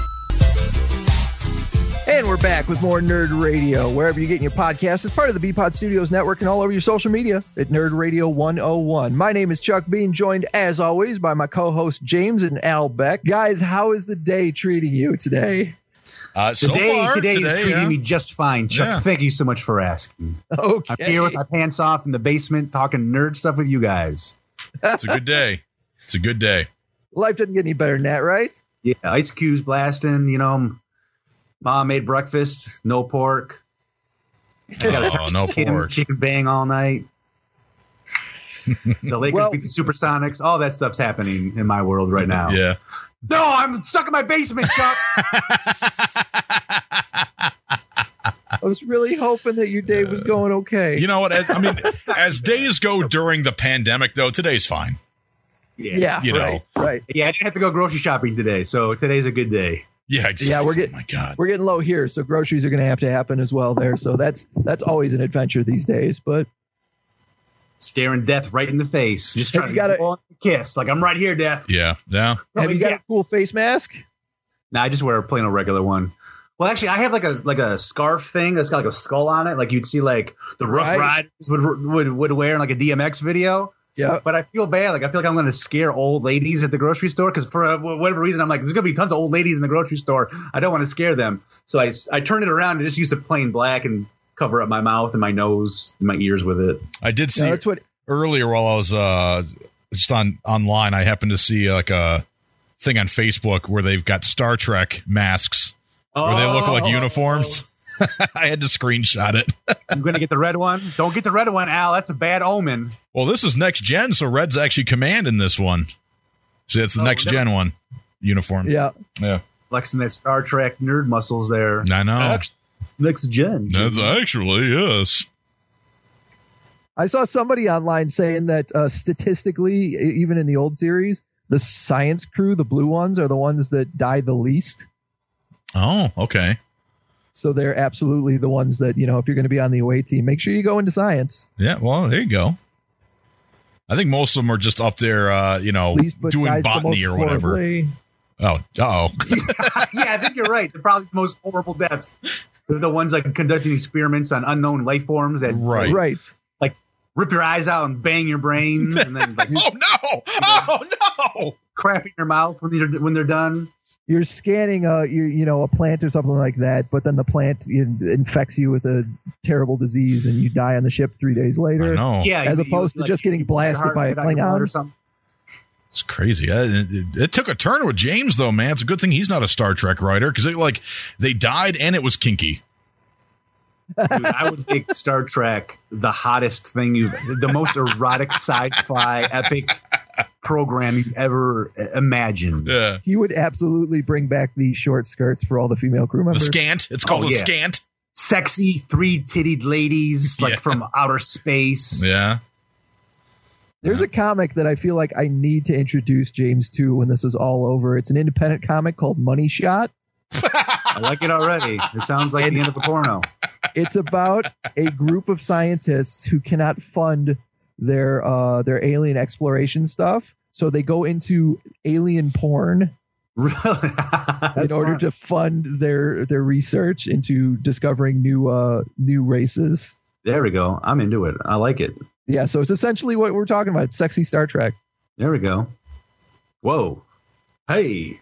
And we're back with more Nerd Radio. Wherever you're getting your podcast, it's part of the BPod Studios network and all over your social media at Nerd Radio 101. My name is Chuck Bean, joined as always by my co-host James and Al Beck. Guys, how is the day treating you today? Today is treating me just fine, Chuck. Yeah. Thank you so much for asking. Okay. I'm here with my pants off in the basement talking nerd stuff with you guys. It's a good day. It's a good day. Life doesn't get any better than that, right? Yeah, ice cubes blasting, Mom made breakfast, no pork. No pork. Chicken bang all night. The Lakers beat the Supersonics. All that stuff's happening in my world right now. Yeah. No, I'm stuck in my basement, Chuck. I was really hoping that your day was going okay. You know what? As days go during the pandemic, though, today's fine. Yeah, you know. Right. Yeah, I didn't have to go grocery shopping today, so today's a good day. Yeah, exactly. Yeah, oh my God. We're getting low here, so groceries are going to have to happen as well there. So that's always an adventure these days. But staring death right in the face, just trying to get a kiss, like I'm right here, death. Yeah. Have you got a cool face mask? No, I just wear a plain old regular one. Well, actually, I have like a scarf thing that's got like a skull on it, like you'd see like the Rough Riders would wear in like a DMX video. Yeah, but I feel bad. Like I feel like I'm going to scare old ladies at the grocery store because for whatever reason I'm like, there's going to be tons of old ladies in the grocery store. I don't want to scare them, so I turned it around and just used a plain black and cover up my mouth and my nose and my ears with it. I did see earlier while I was just online. I happened to see like a thing on Facebook where they've got Star Trek masks where they look like uniforms. I had to screenshot it. I'm going to get the red one. Don't get the red one, Al. That's a bad omen. Well, this is next gen, so red's actually command in this one. See, it's the next gen one uniform. Yeah. Flexing that Star Trek nerd muscles there. I know. Next gen. That's actually, yes. I saw somebody online saying that statistically, even in the old series, the science crew, the blue ones, are the ones that die the least. Oh, okay. So they're absolutely the ones that, you know, if you're going to be on the away team, make sure you go into science. Yeah, well, there you go. I think most of them are just up there, doing botany or whatever. Oh, uh-oh. Yeah, I think you're right. They're probably the most horrible deaths. They're the ones like conducting experiments on unknown life forms that like rip your eyes out and bang your brains and then like oh no, crap in your mouth when they're done. You're scanning a plant or something like that, but then the plant infects you with a terrible disease and you die on the ship 3 days later. I know. Yeah, as opposed to just getting blasted by a Klingon or something. It's crazy. It took a turn with James, though, man. It's a good thing he's not a Star Trek writer because they died and it was kinky. Dude, I would make Star Trek the hottest thing the most erotic sci-fi epic program you've ever imagined. Yeah. He would absolutely bring back the short skirts for all the female crew members. The scant. It's called the scant. Sexy 3-tittied ladies from outer space. Yeah. There's a comic that I feel like I need to introduce James to when this is all over. It's an independent comic called Money Shot. I like it already. It sounds like the end of a porno. It's about a group of scientists who cannot fund their alien exploration stuff, so they go into alien porn in order to fund their research into discovering new races. There we go. I'm into it. I like it. Yeah, so it's essentially what we're talking about. It's sexy Star Trek. There we go. Whoa. Hey.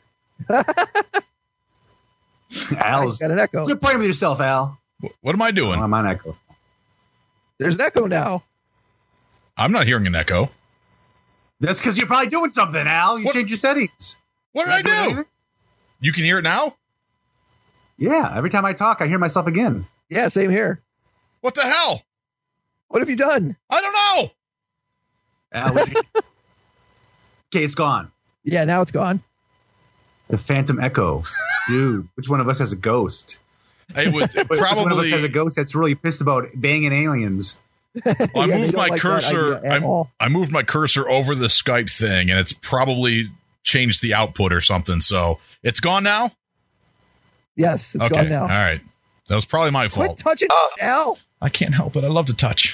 Al's got an echo. Quit playing with yourself, Al. What am I doing? I'm on echo. There's an echo now. I'm not hearing an echo. That's because you're probably doing something, Al. You changed your settings. What did I do? Anything? You can hear it now? Yeah. Every time I talk, I hear myself again. Yeah, same here. What the hell? What have you done? I don't know. Al, okay, it's gone. Yeah, now it's gone. The Phantom Echo. Dude, which one of us has a ghost? It would probably which one of us has a ghost that's really pissed about banging aliens. Well, I moved my cursor. I moved my cursor over the Skype thing, and it's probably changed the output or something. So it's gone now. Yes, it's gone now. All right, that was probably my fault. Quit touching, Al. I can't help it. I love to touch.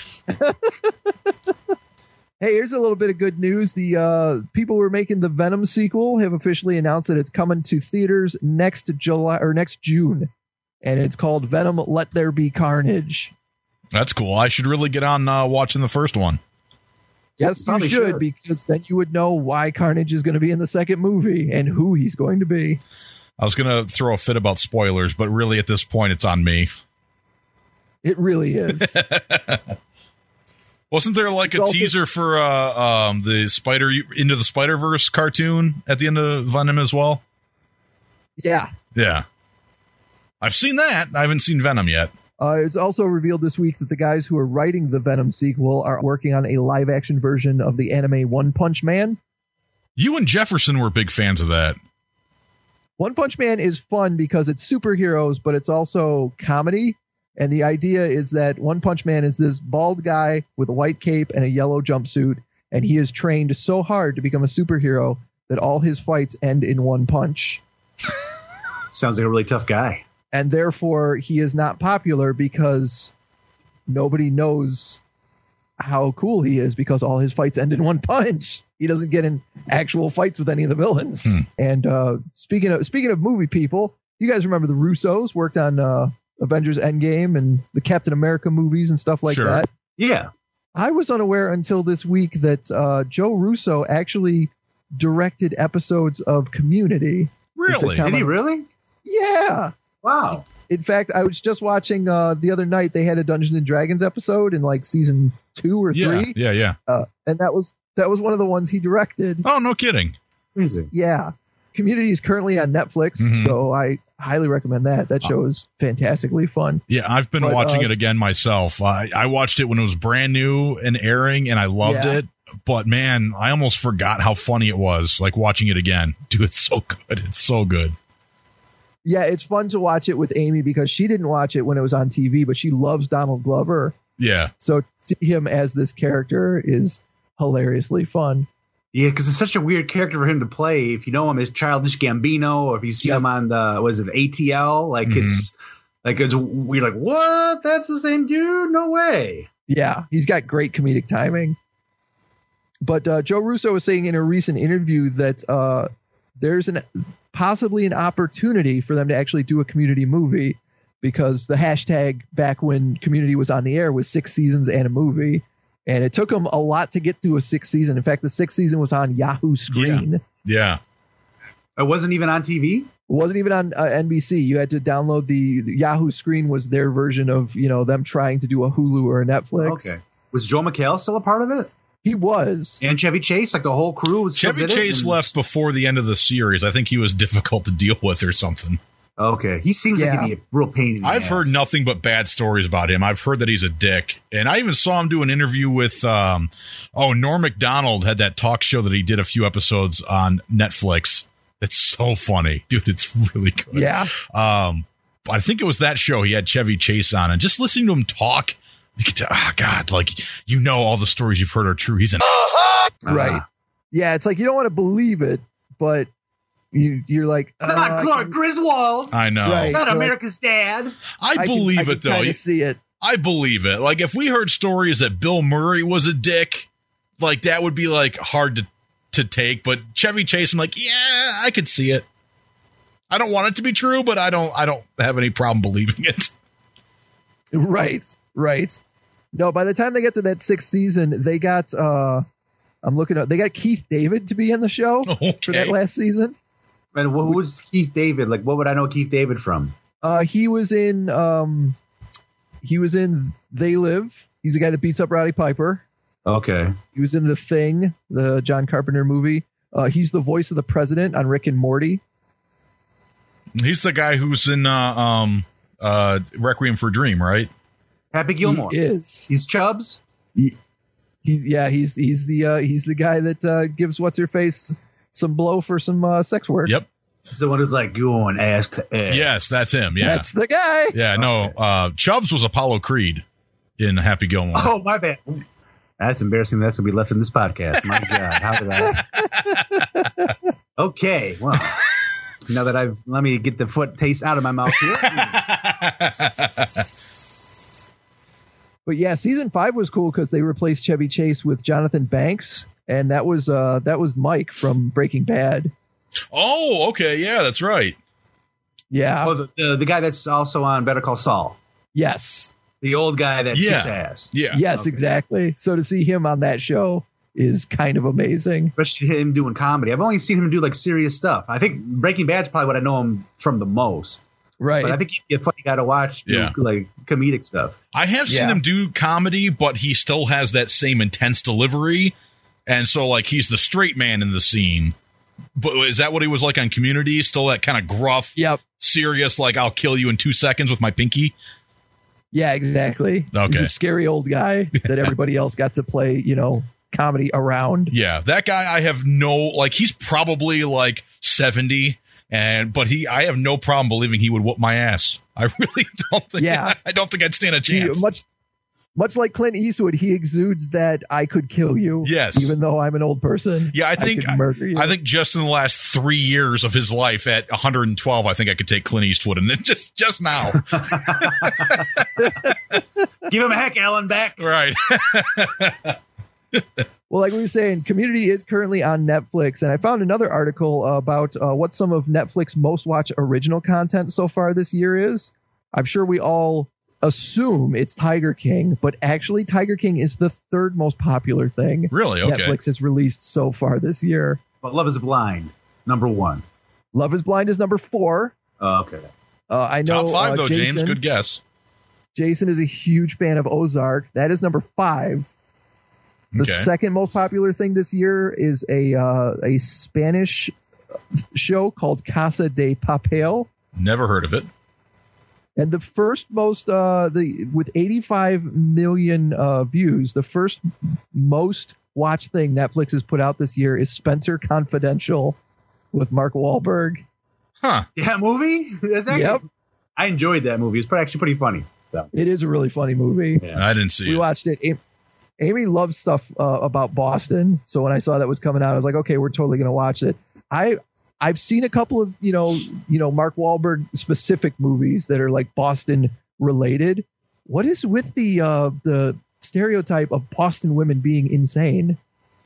Hey, here's a little bit of good news. The people who are making the Venom sequel have officially announced that it's coming to theaters next June, and it's called Venom: Let There Be Carnage. That's cool. I should really get on watching the first one. Yes, you should, because then you would know why Carnage is going to be in the second movie and who he's going to be. I was going to throw a fit about spoilers, but really at this point, it's on me. It really is. Wasn't there like a teaser for the Into the Spider-Verse cartoon at the end of Venom as well? Yeah. Yeah. I've seen that. I haven't seen Venom yet. It's also revealed this week that the guys who are writing the Venom sequel are working on a live-action version of the anime One Punch Man. You and Jefferson were big fans of that. One Punch Man is fun because it's superheroes, but it's also comedy. And the idea is that One Punch Man is this bald guy with a white cape and a yellow jumpsuit, and he is trained so hard to become a superhero that all his fights end in one punch. Sounds like a really tough guy. And therefore, he is not popular because nobody knows how cool he is because all his fights end in one punch. He doesn't get in actual fights with any of the villains. And speaking of movie people, you guys remember the Russos worked on Avengers Endgame and the Captain America movies and stuff like that. Yeah. I was unaware until this week that Joe Russo actually directed episodes of Community. Really? Did he really? Yeah. Wow. In fact, I was just watching the other night. They had a Dungeons and Dragons episode in like season 2 or 3. Yeah. And that was one of the ones he directed. Oh, no kidding. Amazing. Yeah. Community is currently on Netflix, so I highly recommend that. That show is fantastically fun. Yeah, I've been watching it again myself. I watched it when it was brand new and airing, and I loved it. But, man, I almost forgot how funny it was, like, watching it again. Dude, it's so good. It's so good. Yeah, it's fun to watch it with Amy because she didn't watch it when it was on TV, but she loves Donald Glover. Yeah. So to see him as this character is hilariously fun. Yeah, because it's such a weird character for him to play. If you know him as Childish Gambino, or if you see him on the ATL, like it's we're like, what? That's the same dude? No way. Yeah, he's got great comedic timing. But Joe Russo was saying in a recent interview that there's possibly an opportunity for them to actually do a Community movie because the hashtag back when Community was on the air was 6 seasons and a movie. And it took them a lot to get to a 6th season. In fact, the 6th season was on Yahoo Screen. Yeah. It wasn't even on TV? It wasn't even on NBC. You had to download the Yahoo Screen was their version of, them trying to do a Hulu or a Netflix. Okay. Was Joel McHale still a part of it? He was. And Chevy Chase, like the whole crew was Chevy Chase left before the end of the series. I think he was difficult to deal with or something. Okay. He seems like he'd be a real pain in the I've ass. heard nothing but bad stories about him. I've heard that he's a dick. And I even saw him do an interview with, Norm Macdonald had that talk show that he did a few episodes on Netflix. It's so funny. Dude, it's really good. Yeah. I think it was that show he had Chevy Chase on. And just listening to him talk, you could tell, God, like, all the stories you've heard are true. He's an right. Yeah, it's like you don't want to believe it, but you're like, not Clark Griswold. I know. Right. Not America's dad. I believe it, though. I see it. I believe it. Like, if we heard stories that Bill Murray was a dick, like, that would be, like, hard to take. But Chevy Chase, I'm like, yeah, I could see it. I don't want it to be true, but I don't have any problem believing it. Right. No, by the time they get to that 6th season, they got, they got Keith David to be in the show for that last season. And who was Keith David? Like, what would I know Keith David from? He was in They Live. He's the guy that beats up Roddy Piper. Okay. He was in The Thing, the John Carpenter movie. He's the voice of the president on Rick and Morty. He's the guy who's in Requiem for a Dream, right? Happy Gilmore. He is. He's Chubbs. He's the guy that gives what's her face some blow for some sex work. Yep. He's the one who's like going ass to ass. Yes, that's him. Yeah, that's the guy. Yeah, no. Chubbs was Apollo Creed in Happy Gilmore. Oh, my bad. That's embarrassing. That's gonna be left in this podcast. My God, how did I? Okay, well, now that let me get the foot taste out of my mouth here. But yeah, season 5 was cool because they replaced Chevy Chase with Jonathan Banks, and that was Mike from Breaking Bad. Oh, okay, yeah, that's right. Yeah. Oh, the guy that's also on Better Call Saul. Yes. The old guy that kicks ass. Yeah. Yes, okay. Exactly. So to see him on that show is kind of amazing. Especially him doing comedy. I've only seen him do like serious stuff. I think Breaking Bad's probably what I know him from the most. Right. But I think he'd be a funny guy to watch do like comedic stuff. I have seen him do comedy, but he still has that same intense delivery. And so, like, he's the straight man in the scene. But is that what he was like on Community? Still that kind of gruff, serious, like, I'll kill you in 2 seconds with my pinky? Yeah, exactly. Okay. He's a scary old guy that everybody else got to play, comedy around. Yeah, that guy I have he's probably like 70, But I have no problem believing he would whoop my ass. I really don't think. Yeah. I don't think I'd stand a chance. Much like Clint Eastwood, he exudes that I could kill you. Yes. Even though I'm an old person. Yeah, I think just in the last 3 years of his life at 112, I think I could take Clint Eastwood, and just now. Give him a heck, Alan Beck. Right. Well, like we were saying, Community is currently on Netflix, and I found another article about what some of Netflix most watched original content so far this year is. I'm sure we all assume it's Tiger King, but actually Tiger King is the third most popular thing really Netflix has released so far this year. But Love is Blind, number 1. Love is Blind is number 4. Okay. I know. Top 5 though, Jason, James. Good guess. Jason is a huge fan of Ozark. That is number 5. The second most popular thing this year is a Spanish show called Casa de Papel. Never heard of it. And the first most, with 85 million views, the first most watched thing Netflix has put out this year is Spencer Confidential with Mark Wahlberg. Huh. Yeah, movie? Yep. I enjoyed that movie. It's actually pretty funny. So. It is a really funny movie. Yeah. I didn't see it. We watched it. Amy loves stuff about Boston. So when I saw that was coming out, I was like, okay, we're totally going to watch it. I've seen a couple of, Mark Wahlberg specific movies that are like Boston related. What is with the stereotype of Boston women being insane?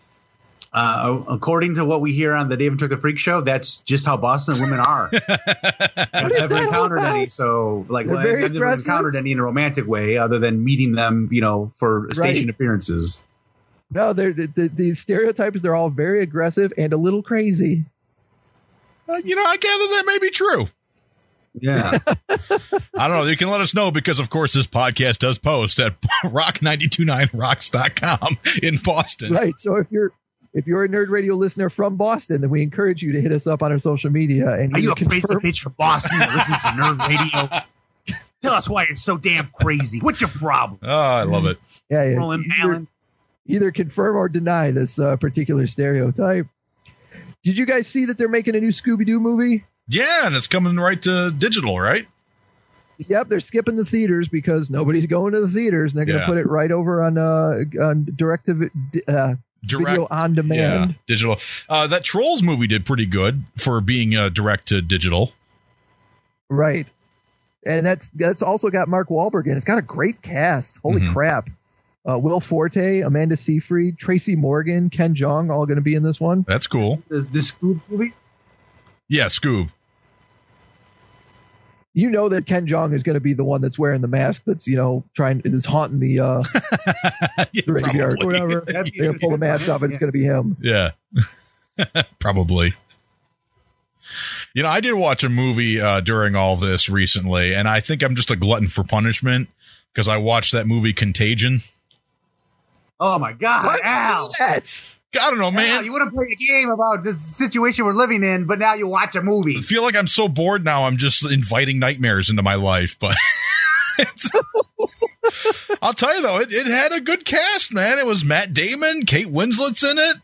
According to what we hear on the Dave and Chuck the Freak Show, that's just how Boston women are. I've never encountered any. So, I've never encountered any in a romantic way, other than meeting them, for station appearances. No, the stereotype is they're all very aggressive and a little crazy. I gather that may be true. Yeah. I don't know. You can let us know because, of course, this podcast does post at rock929rocks.com in Boston. Right. So if you're a Nerd Radio listener from Boston, then we encourage you to hit us up on our social media. And are you a crazy bitch from Boston that listens to Nerd Radio? Tell us why you're so damn crazy. What's your problem? Oh, I love it. Yeah. Either confirm or deny this particular stereotype. Did you guys see that they're making a new Scooby-Doo movie? Yeah, and it's coming right to digital, right? Yep, they're skipping the theaters because nobody's going to the theaters, and they're going to put it right over on direct video on demand. Yeah, digital. That Trolls movie did pretty good for being direct to digital. Right. And that's also got Mark Wahlberg in. It's got a great cast. Holy crap. Will Forte, Amanda Seyfried, Tracy Morgan, Ken Jeong, all going to be in this one. That's cool. This Scoob movie? Yeah, Scoob. You know that Ken Jeong is going to be the one that's wearing the mask that's, is haunting the graveyard or whatever. They're going to pull the mask off and it's going to be him. Yeah. Probably. I did watch a movie during all this recently, and I think I'm just a glutton for punishment because I watched that movie Contagion. Oh, my God. What Al. is that? I don't know, man. Al, you want to play a game about the situation we're living in, but now you watch a movie. I feel like I'm so bored now. I'm just inviting nightmares into my life, but I'll tell you, though, it had a good cast, man. It was Matt Damon, Kate Winslet's in it,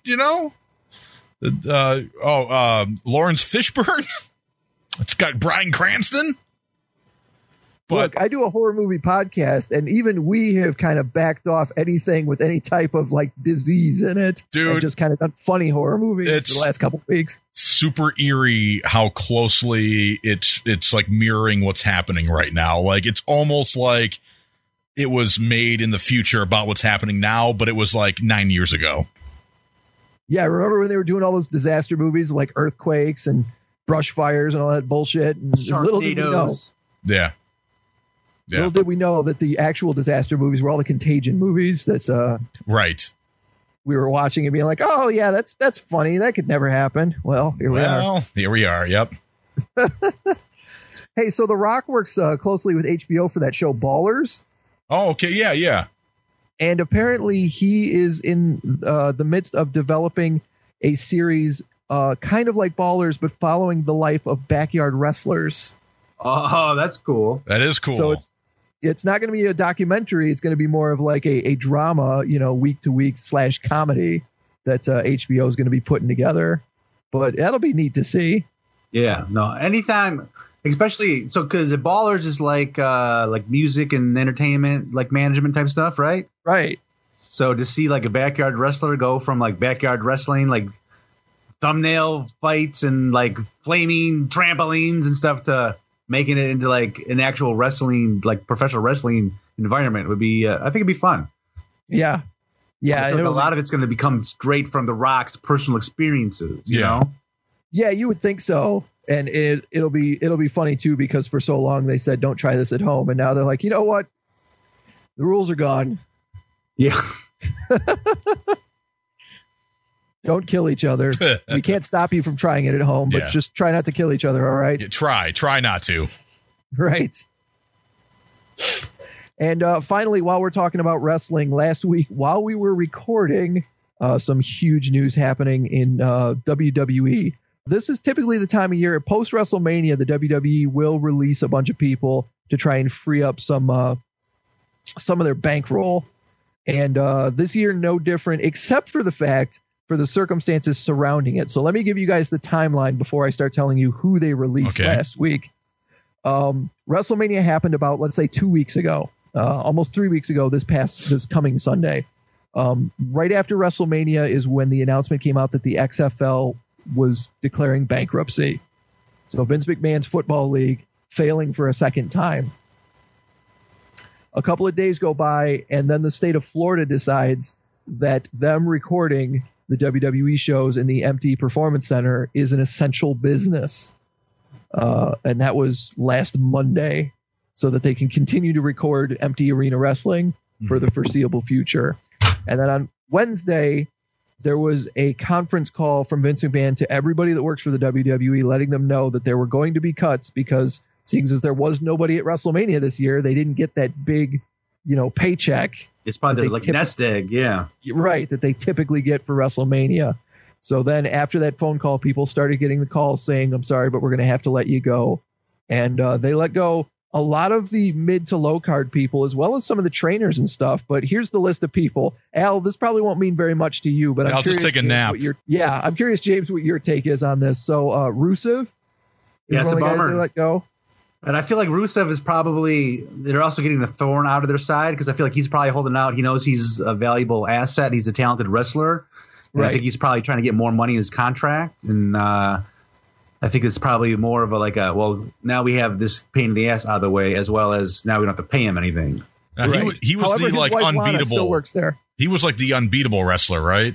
Lawrence Fishburne. It's got Bryan Cranston. But look, I do a horror movie podcast, and even we have kind of backed off anything with any type of disease in it. Dude, and just kind of done funny horror movies for the last couple of weeks. Super eerie how closely it's like mirroring what's happening right now. Like it's almost like it was made in the future about what's happening now, but it was like 9 years ago. Yeah, remember when they were doing all those disaster movies like earthquakes and brush fires and all that bullshit? And little did we know. Yeah. Little did we know that the actual disaster movies were all the Contagion movies that right. We were watching and being like, oh, yeah, that's funny. That could never happen. Well, here we are. Here we are. Yep. Hey, so The Rock works closely with HBO for that show Ballers. Oh, okay. Yeah. And apparently he is in the midst of developing a series kind of like Ballers, but following the life of backyard wrestlers. Oh, that's cool. That is cool. So it's not going to be a documentary. It's going to be more of like a drama, week to week / comedy that HBO is going to be putting together. But that'll be neat to see. Yeah, no, anytime, especially so because the Ballers is like music and entertainment, like management type stuff, right? Right. So to see like a backyard wrestler go from like backyard wrestling, like thumbnail fights and like flaming trampolines and stuff to making it into like an actual wrestling, like professional wrestling environment would be, I think it'd be fun. Yeah. Yeah. I think a lot of it's going to become straight from The Rock's personal experiences, you know? Yeah, you would think so. And it'll be funny too, because for so long they said, don't try this at home. And now they're like, you know what? The rules are gone. Yeah. Don't kill each other. We can't stop you from trying it at home, but just try not to kill each other. All right. Yeah, try not to. Right. And finally, while we're talking about wrestling, last week, while we were recording, some huge news happening in WWE. This is typically the time of year post WrestleMania, the WWE will release a bunch of people to try and free up some of their bankroll. And this year, no different, except for the fact for the circumstances surrounding it. So let me give you guys the timeline before I start telling you who they released last week. WrestleMania happened about, let's say, 2 weeks ago, almost 3 weeks ago, this coming Sunday. Right after WrestleMania is when the announcement came out that the XFL was declaring bankruptcy. So Vince McMahon's Football League failing for a second time. A couple of days go by, and then the state of Florida decides that them recording the WWE shows in the empty Performance Center is an essential business. And that was last Monday, so that they can continue to record empty arena wrestling for the foreseeable future. And then on Wednesday, there was a conference call from Vince McMahon to everybody that works for the WWE, letting them know that there were going to be cuts because seeing as there was nobody at WrestleMania this year, they didn't get that big, paycheck. It's probably like nest egg. Yeah. Right. That they typically get for WrestleMania. So then after that phone call, people started getting the calls saying, I'm sorry, but we're going to have to let you go. And they let go a lot of the mid to low card people, as well as some of the trainers and stuff. But here's the list of people. Al, this probably won't mean very much to you, but I'll just take a nap. I'm curious, James, what your take is on this. So Rusev, it's a bummer. They let go. And I feel like Rusev is they're also getting the thorn out of their side because I feel like he's probably holding out. He knows he's a valuable asset. He's a talented wrestler. And I think he's probably trying to get more money in his contract. And I think it's probably more of now we have this pain in the ass out of the way, as well as now we don't have to pay him anything. He was However, the unbeatable. Still works there. He was like the unbeatable wrestler, right?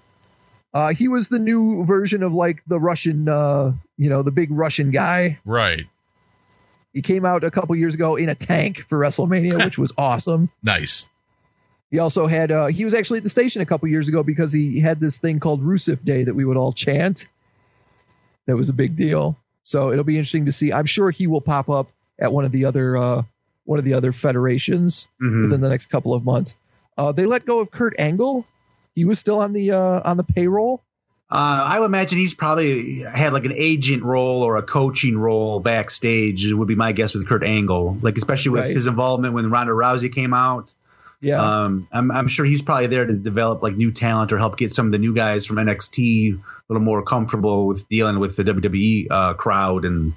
He was the new version of like the Russian, the big Russian guy. Right. He came out a couple years ago in a tank for WrestleMania, which was awesome. Nice. He also had, he was actually at the station a couple years ago because he had this thing called Rusev Day that we would all chant. That was a big deal. So it'll be interesting to see. I'm sure he will pop up at one of the other federations within the next couple of months. They let go of Kurt Angle. He was still on the payroll. I would imagine he's probably had like an agent role or a coaching role backstage, would be my guess with Kurt Angle, like especially with his involvement when Ronda Rousey came out. Yeah. I'm sure he's probably there to develop like new talent or help get some of the new guys from NXT a little more comfortable with dealing with the WWE crowd and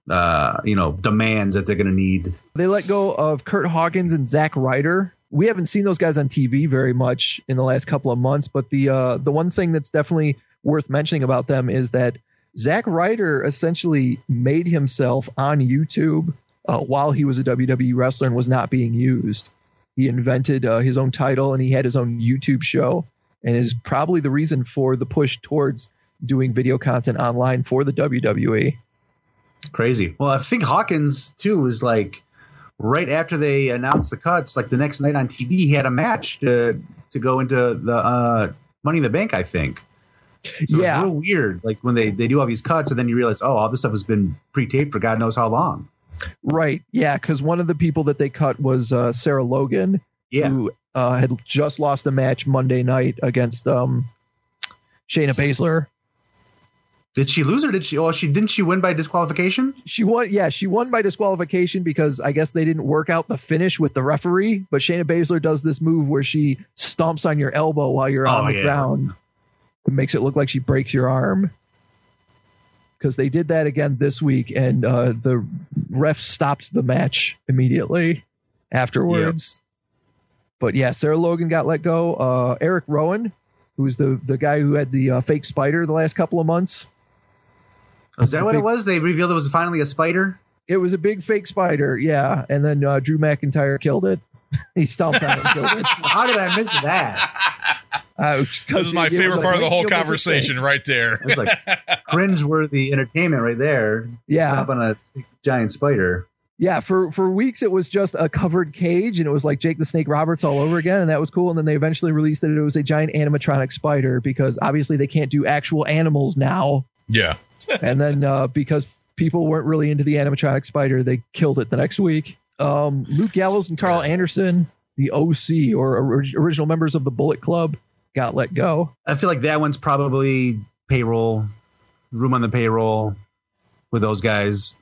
demands that they're going to need. They let go of Kurt Hawkins and Zack Ryder. We haven't seen those guys on TV very much in the last couple of months, but the one thing that's definitely worth mentioning about them is that Zack Ryder essentially made himself on YouTube while he was a WWE wrestler and was not being used. He invented his own title and he had his own YouTube show, and is probably the reason for the push towards doing video content online for the WWE. Crazy. Well, I think Hawkins too was like right after they announced the cuts, like the next night on TV, he had a match to go into the Money in the Bank, I think. So it's real weird. Like when they do all these cuts and then you realize, all this stuff has been pre-taped for God knows how long. Right. Yeah. Because one of the people that they cut was Sarah Logan, who had just lost a match Monday night against Shayna Baszler. Did she lose or did she? Oh, didn't she win by disqualification? She won. Yeah, she won by disqualification because I guess they didn't work out the finish with the referee. But Shayna Baszler does this move where she stomps on your elbow while you're on the ground. It makes it look like she breaks your arm. because they did that again this week, and the ref stopped the match immediately afterwards. Yep. But yeah, Sarah Logan got let go. Eric Rowan, who's the guy who had the fake spider the last couple of months. Is that what it was? They revealed it was finally a spider? It was a big fake spider, yeah. And then Drew McIntyre killed it. He stomped on it and killed it. How did I miss that? This is my favorite part of the whole conversation right there. It was like cringe-worthy entertainment right there. Yeah. Stomp on a giant spider. Yeah, for weeks it was just a covered cage, and it was like Jake the Snake Roberts all over again, and that was cool. And then they eventually released that it was a giant animatronic spider, because obviously they can't do actual animals now. Yeah. And then because people weren't really into the animatronic spider, they killed it the next week. Luke Gallows and Carl Anderson, the OC, or original members of the Bullet Club, got let go. I feel like that one's probably payroll, room on the payroll with those guys.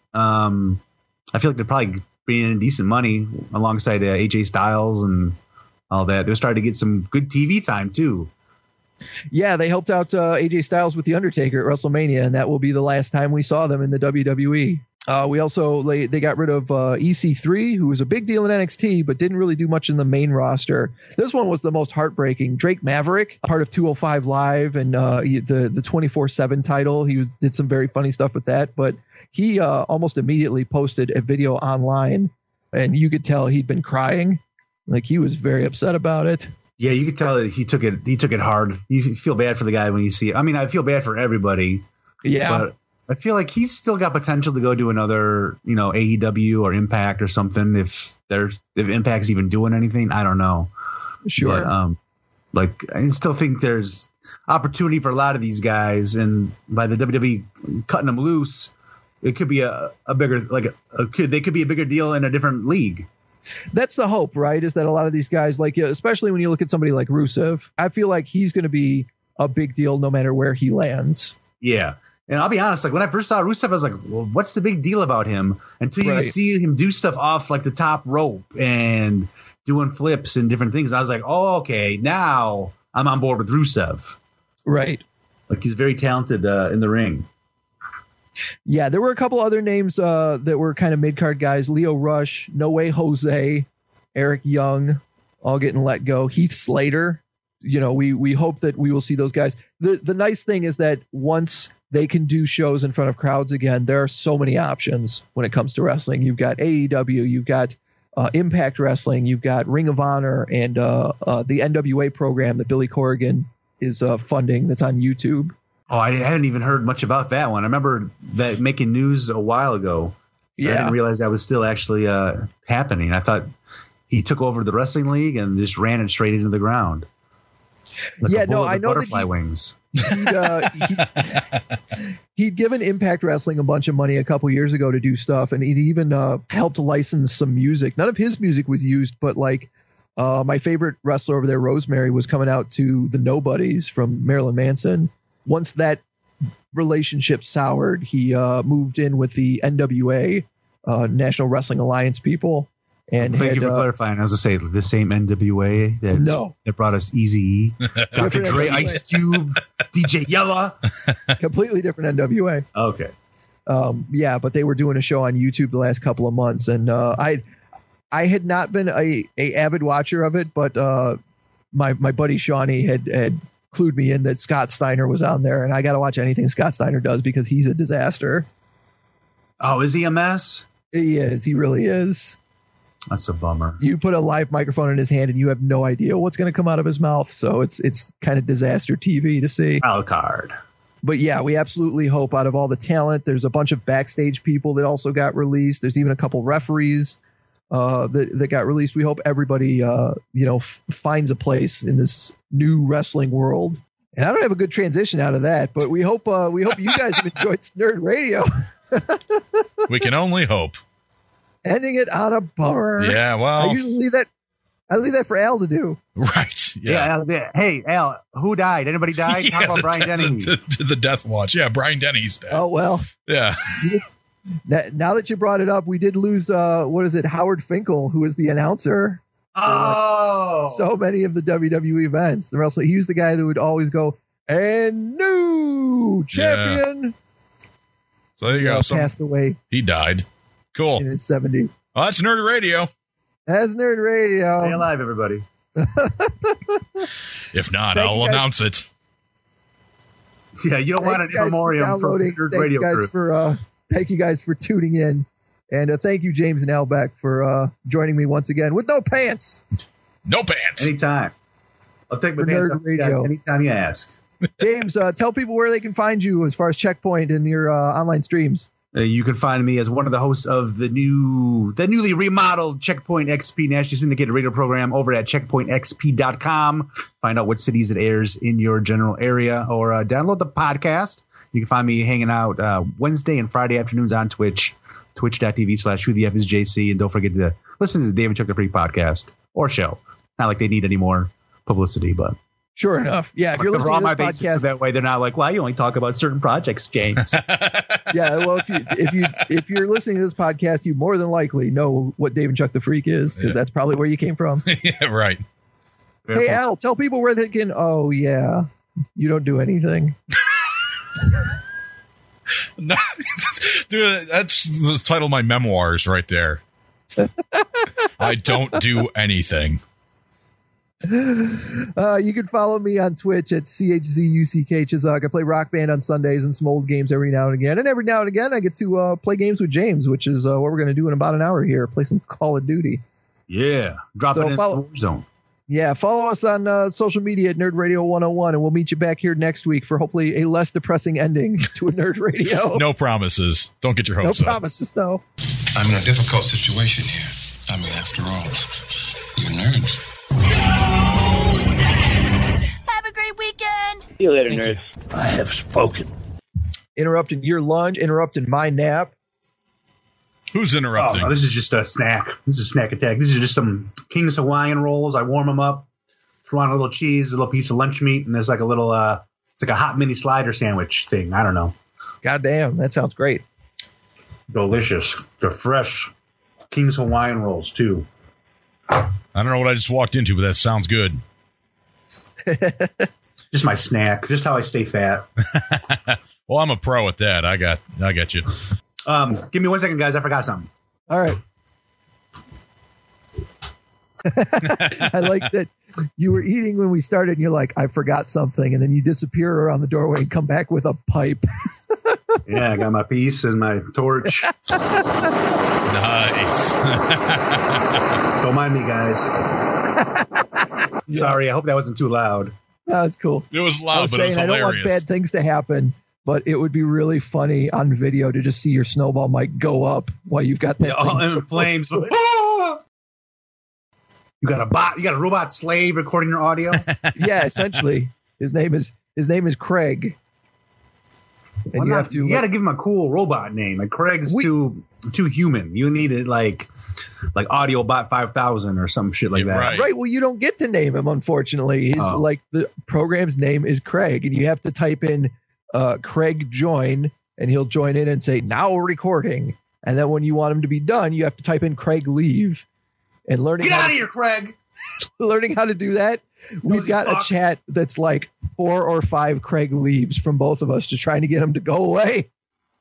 I feel like they're probably bringing in decent money alongside AJ Styles and all that. They're starting to get some good TV time too. Yeah, they helped out AJ Styles with The Undertaker at WrestleMania, and that will be the last time we saw them in the WWE. We also they got rid of EC3, who was a big deal in NXT, but didn't really do much in the main roster. This one was the most heartbreaking. Drake Maverick, part of 205 Live and the 24/7 title. He did some very funny stuff with that, but he almost immediately posted a video online, and you could tell he'd been crying. Like, he was very upset about it. Yeah, you could tell that he took it hard. You feel bad for the guy when you see it. I mean, I feel bad for everybody. Yeah. But I feel like he's still got potential to go do another, AEW or Impact or something. If Impact's even doing anything, I don't know. Sure. But, I still think there's opportunity for a lot of these guys, and by the WWE cutting them loose, it could be a bigger, they could be a bigger deal in a different league. That's the hope, right? Is that a lot of these guys, especially when you look at somebody like Rusev, I feel like he's going to be a big deal no matter where he lands. Yeah. And I'll be honest, when I first saw Rusev, I was like, well, what's the big deal about him? Until you see him do stuff off the top rope and doing flips and different things. I was like, oh, okay, now I'm on board with Rusev. Right. He's very talented in the ring. Yeah, there were a couple other names that were kind of mid-card guys. Leo Rush, No Way Jose, Eric Young, all getting let go. Heath Slater. We hope that we will see those guys. The nice thing is that once they can do shows in front of crowds again, there are so many options when it comes to wrestling. You've got AEW, you've got Impact Wrestling, you've got Ring of Honor, and the NWA program that Billy Corrigan is funding that's on YouTube. Oh, I hadn't even heard much about that one. I remember that making news a while ago. Yeah. I didn't realize that was still actually happening. I thought he took over the wrestling league and just ran it straight into the ground. I know butterfly wings. He'd given Impact Wrestling a bunch of money a couple years ago to do stuff, and he'd even helped license some music. None of his music was used, but my favorite wrestler over there, Rosemary, was coming out to the Nobodies from Marilyn Manson. Once that relationship soured, he moved in with the NWA, National Wrestling Alliance people. And thank you for clarifying. I was going to say the same NWA that brought us Eazy-E, Dr. Dre, Ice Cube, DJ Yella. Completely different NWA. Okay. But they were doing a show on YouTube the last couple of months, and I had not been a avid watcher of it, but my buddy Shawnee had clued me in that Scott Steiner was on there, and I got to watch anything Scott Steiner does because he's a disaster. Oh, is he a mess? He is. He really is. That's a bummer. You put a live microphone in his hand and you have no idea what's going to come out of his mouth. So it's kind of disaster TV to see. Wild card. But yeah, we absolutely hope out of all the talent. There's a bunch of backstage people that also got released. There's even a couple referees that got released. We hope everybody, finds a place in this new wrestling world. And I don't have a good transition out of that, but we hope you guys have enjoyed Nerd Radio. We can only hope. Ending it on a bummer. Yeah, well, I usually leave that for Al to do. Right. Yeah. Hey, Al, who died? Anybody died? Talk about Brian Denny. The Death Watch. Yeah, Brian Denny's dead. Oh, well. Yeah. Now that you brought it up, we did lose, Howard Finkel, who is the announcer. Oh. So many of the WWE events. He was the guy that would always go, and new champion. So there you go. Passed away. He died. Cool. In his 70s. Well, that's Nerd Radio. That's Nerd Radio. Stay alive, everybody. If not, I'll announce it. Yeah, you don't want an in memoriam for Nerd Radio crew. Thank you guys for tuning in. And thank you, James and Albeck, for joining me once again with no pants. No pants. Anytime. I'll take my pants off anytime you ask. James, tell people where they can find you as far as Checkpoint and your online streams. You can find me as one of the hosts of the newly remodeled Checkpoint XP nationally syndicated radio program over at checkpointxp.com. Find out what cities it airs in your general area, or download the podcast. You can find me hanging out Wednesday and Friday afternoons on Twitch, twitch.tv/whothefisjc. And don't forget to listen to the Dave and Chuck the Freak podcast or show. Not like they need any more publicity, but sure enough. Yeah, if you're listening to this podcast, so that way they're not like, well, you only talk about certain projects, James. Yeah, well, if you're listening to this podcast, you more than likely know what Dave and Chuck the Freak is, because that's probably where you came from. Yeah, right. Hey, Al, tell people where they can. Oh, yeah, you don't do anything. No, dude, that's the title of my memoirs right there. I don't do anything. You can follow me on Twitch at CHZUCK Chizuk. I play Rock Band on Sundays and some old games every now and again. And every now and again, I get to play games with James, which is what we're going to do in about an hour here. Play some Call of Duty. Yeah. Drop it in the Warzone. Yeah, follow us on social media at Nerd Radio 101, and we'll meet you back here next week for hopefully a less depressing ending to a Nerd Radio. No promises. Don't get your hopes up. No promises, though. I'm in a difficult situation here. I mean, after all, you're nerds. Have a great weekend. See you later, nerd. I have spoken. Interrupting your lunch, interrupting my nap. Who's interrupting? Oh, no, this is just a snack. This is a snack attack. These are just some King's Hawaiian rolls. I warm them up, throw on a little cheese, a little piece of lunch meat, and there's like a little, it's like a hot mini slider sandwich thing. I don't know. Goddamn, that sounds great. Delicious. They're fresh King's Hawaiian rolls, too. I don't know what I just walked into, but that sounds good. Just my snack. Just how I stay fat. Well, I'm a pro at that. I got you. Give me 1 second, guys. I forgot something. All right. I like that you were eating when we started and you're like, I forgot something. And then you disappear around the doorway and come back with a pipe. Yeah, I got my piece and my torch. Nice. Don't mind me, guys. Sorry, I hope that wasn't too loud. That was cool. It was loud, but it was hilarious. I don't want bad things to happen, but it would be really funny on video to just see your snowball mic go up while you've got that all in flames. You got a bot. You got a robot slave recording your audio. Yeah, essentially, his name is Craig. And you have to. You got to give him a cool robot name. Like Craig's too human. You needed like AudioBot 5000 or some shit like that. Right. Well, you don't get to name him, unfortunately. His like the program's name is Craig, and you have to type in Craig join, and he'll join in and say now recording. And then when you want him to be done, you have to type in Craig leave. And learning get out of here, Craig. Learning how to do that. We've got a chat that's like 4 or 5 Craig leaves from both of us just trying to get him to go away.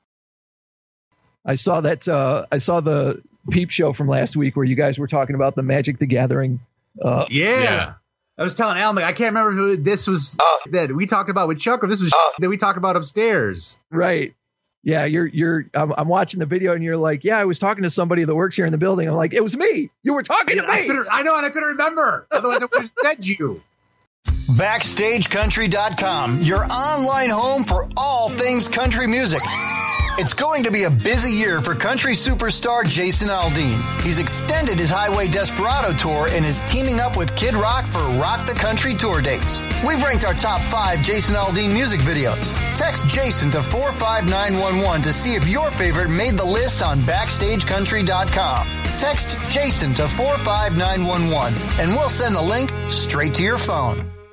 I saw that. I saw the Peep Show from last week where you guys were talking about the Magic the Gathering. Yeah. I was telling Al, I can't remember who this was that we talked about with Chuck, or this was that we talked about upstairs. Right. Yeah, I'm watching the video and you're like, yeah, I was talking to somebody that works here in the building. I'm like, it was me. You were talking to me. I know, and I couldn't remember. Otherwise, I would have said you. BackstageCountry.com, your online home for all things country music. It's going to be a busy year for country superstar Jason Aldean. He's extended his Highway Desperado tour and is teaming up with Kid Rock for Rock the Country tour dates. We've ranked our top 5 Jason Aldean music videos. Text Jason to 45911 to see if your favorite made the list on BackstageCountry.com. Text Jason to 45911 and we'll send the link straight to your phone.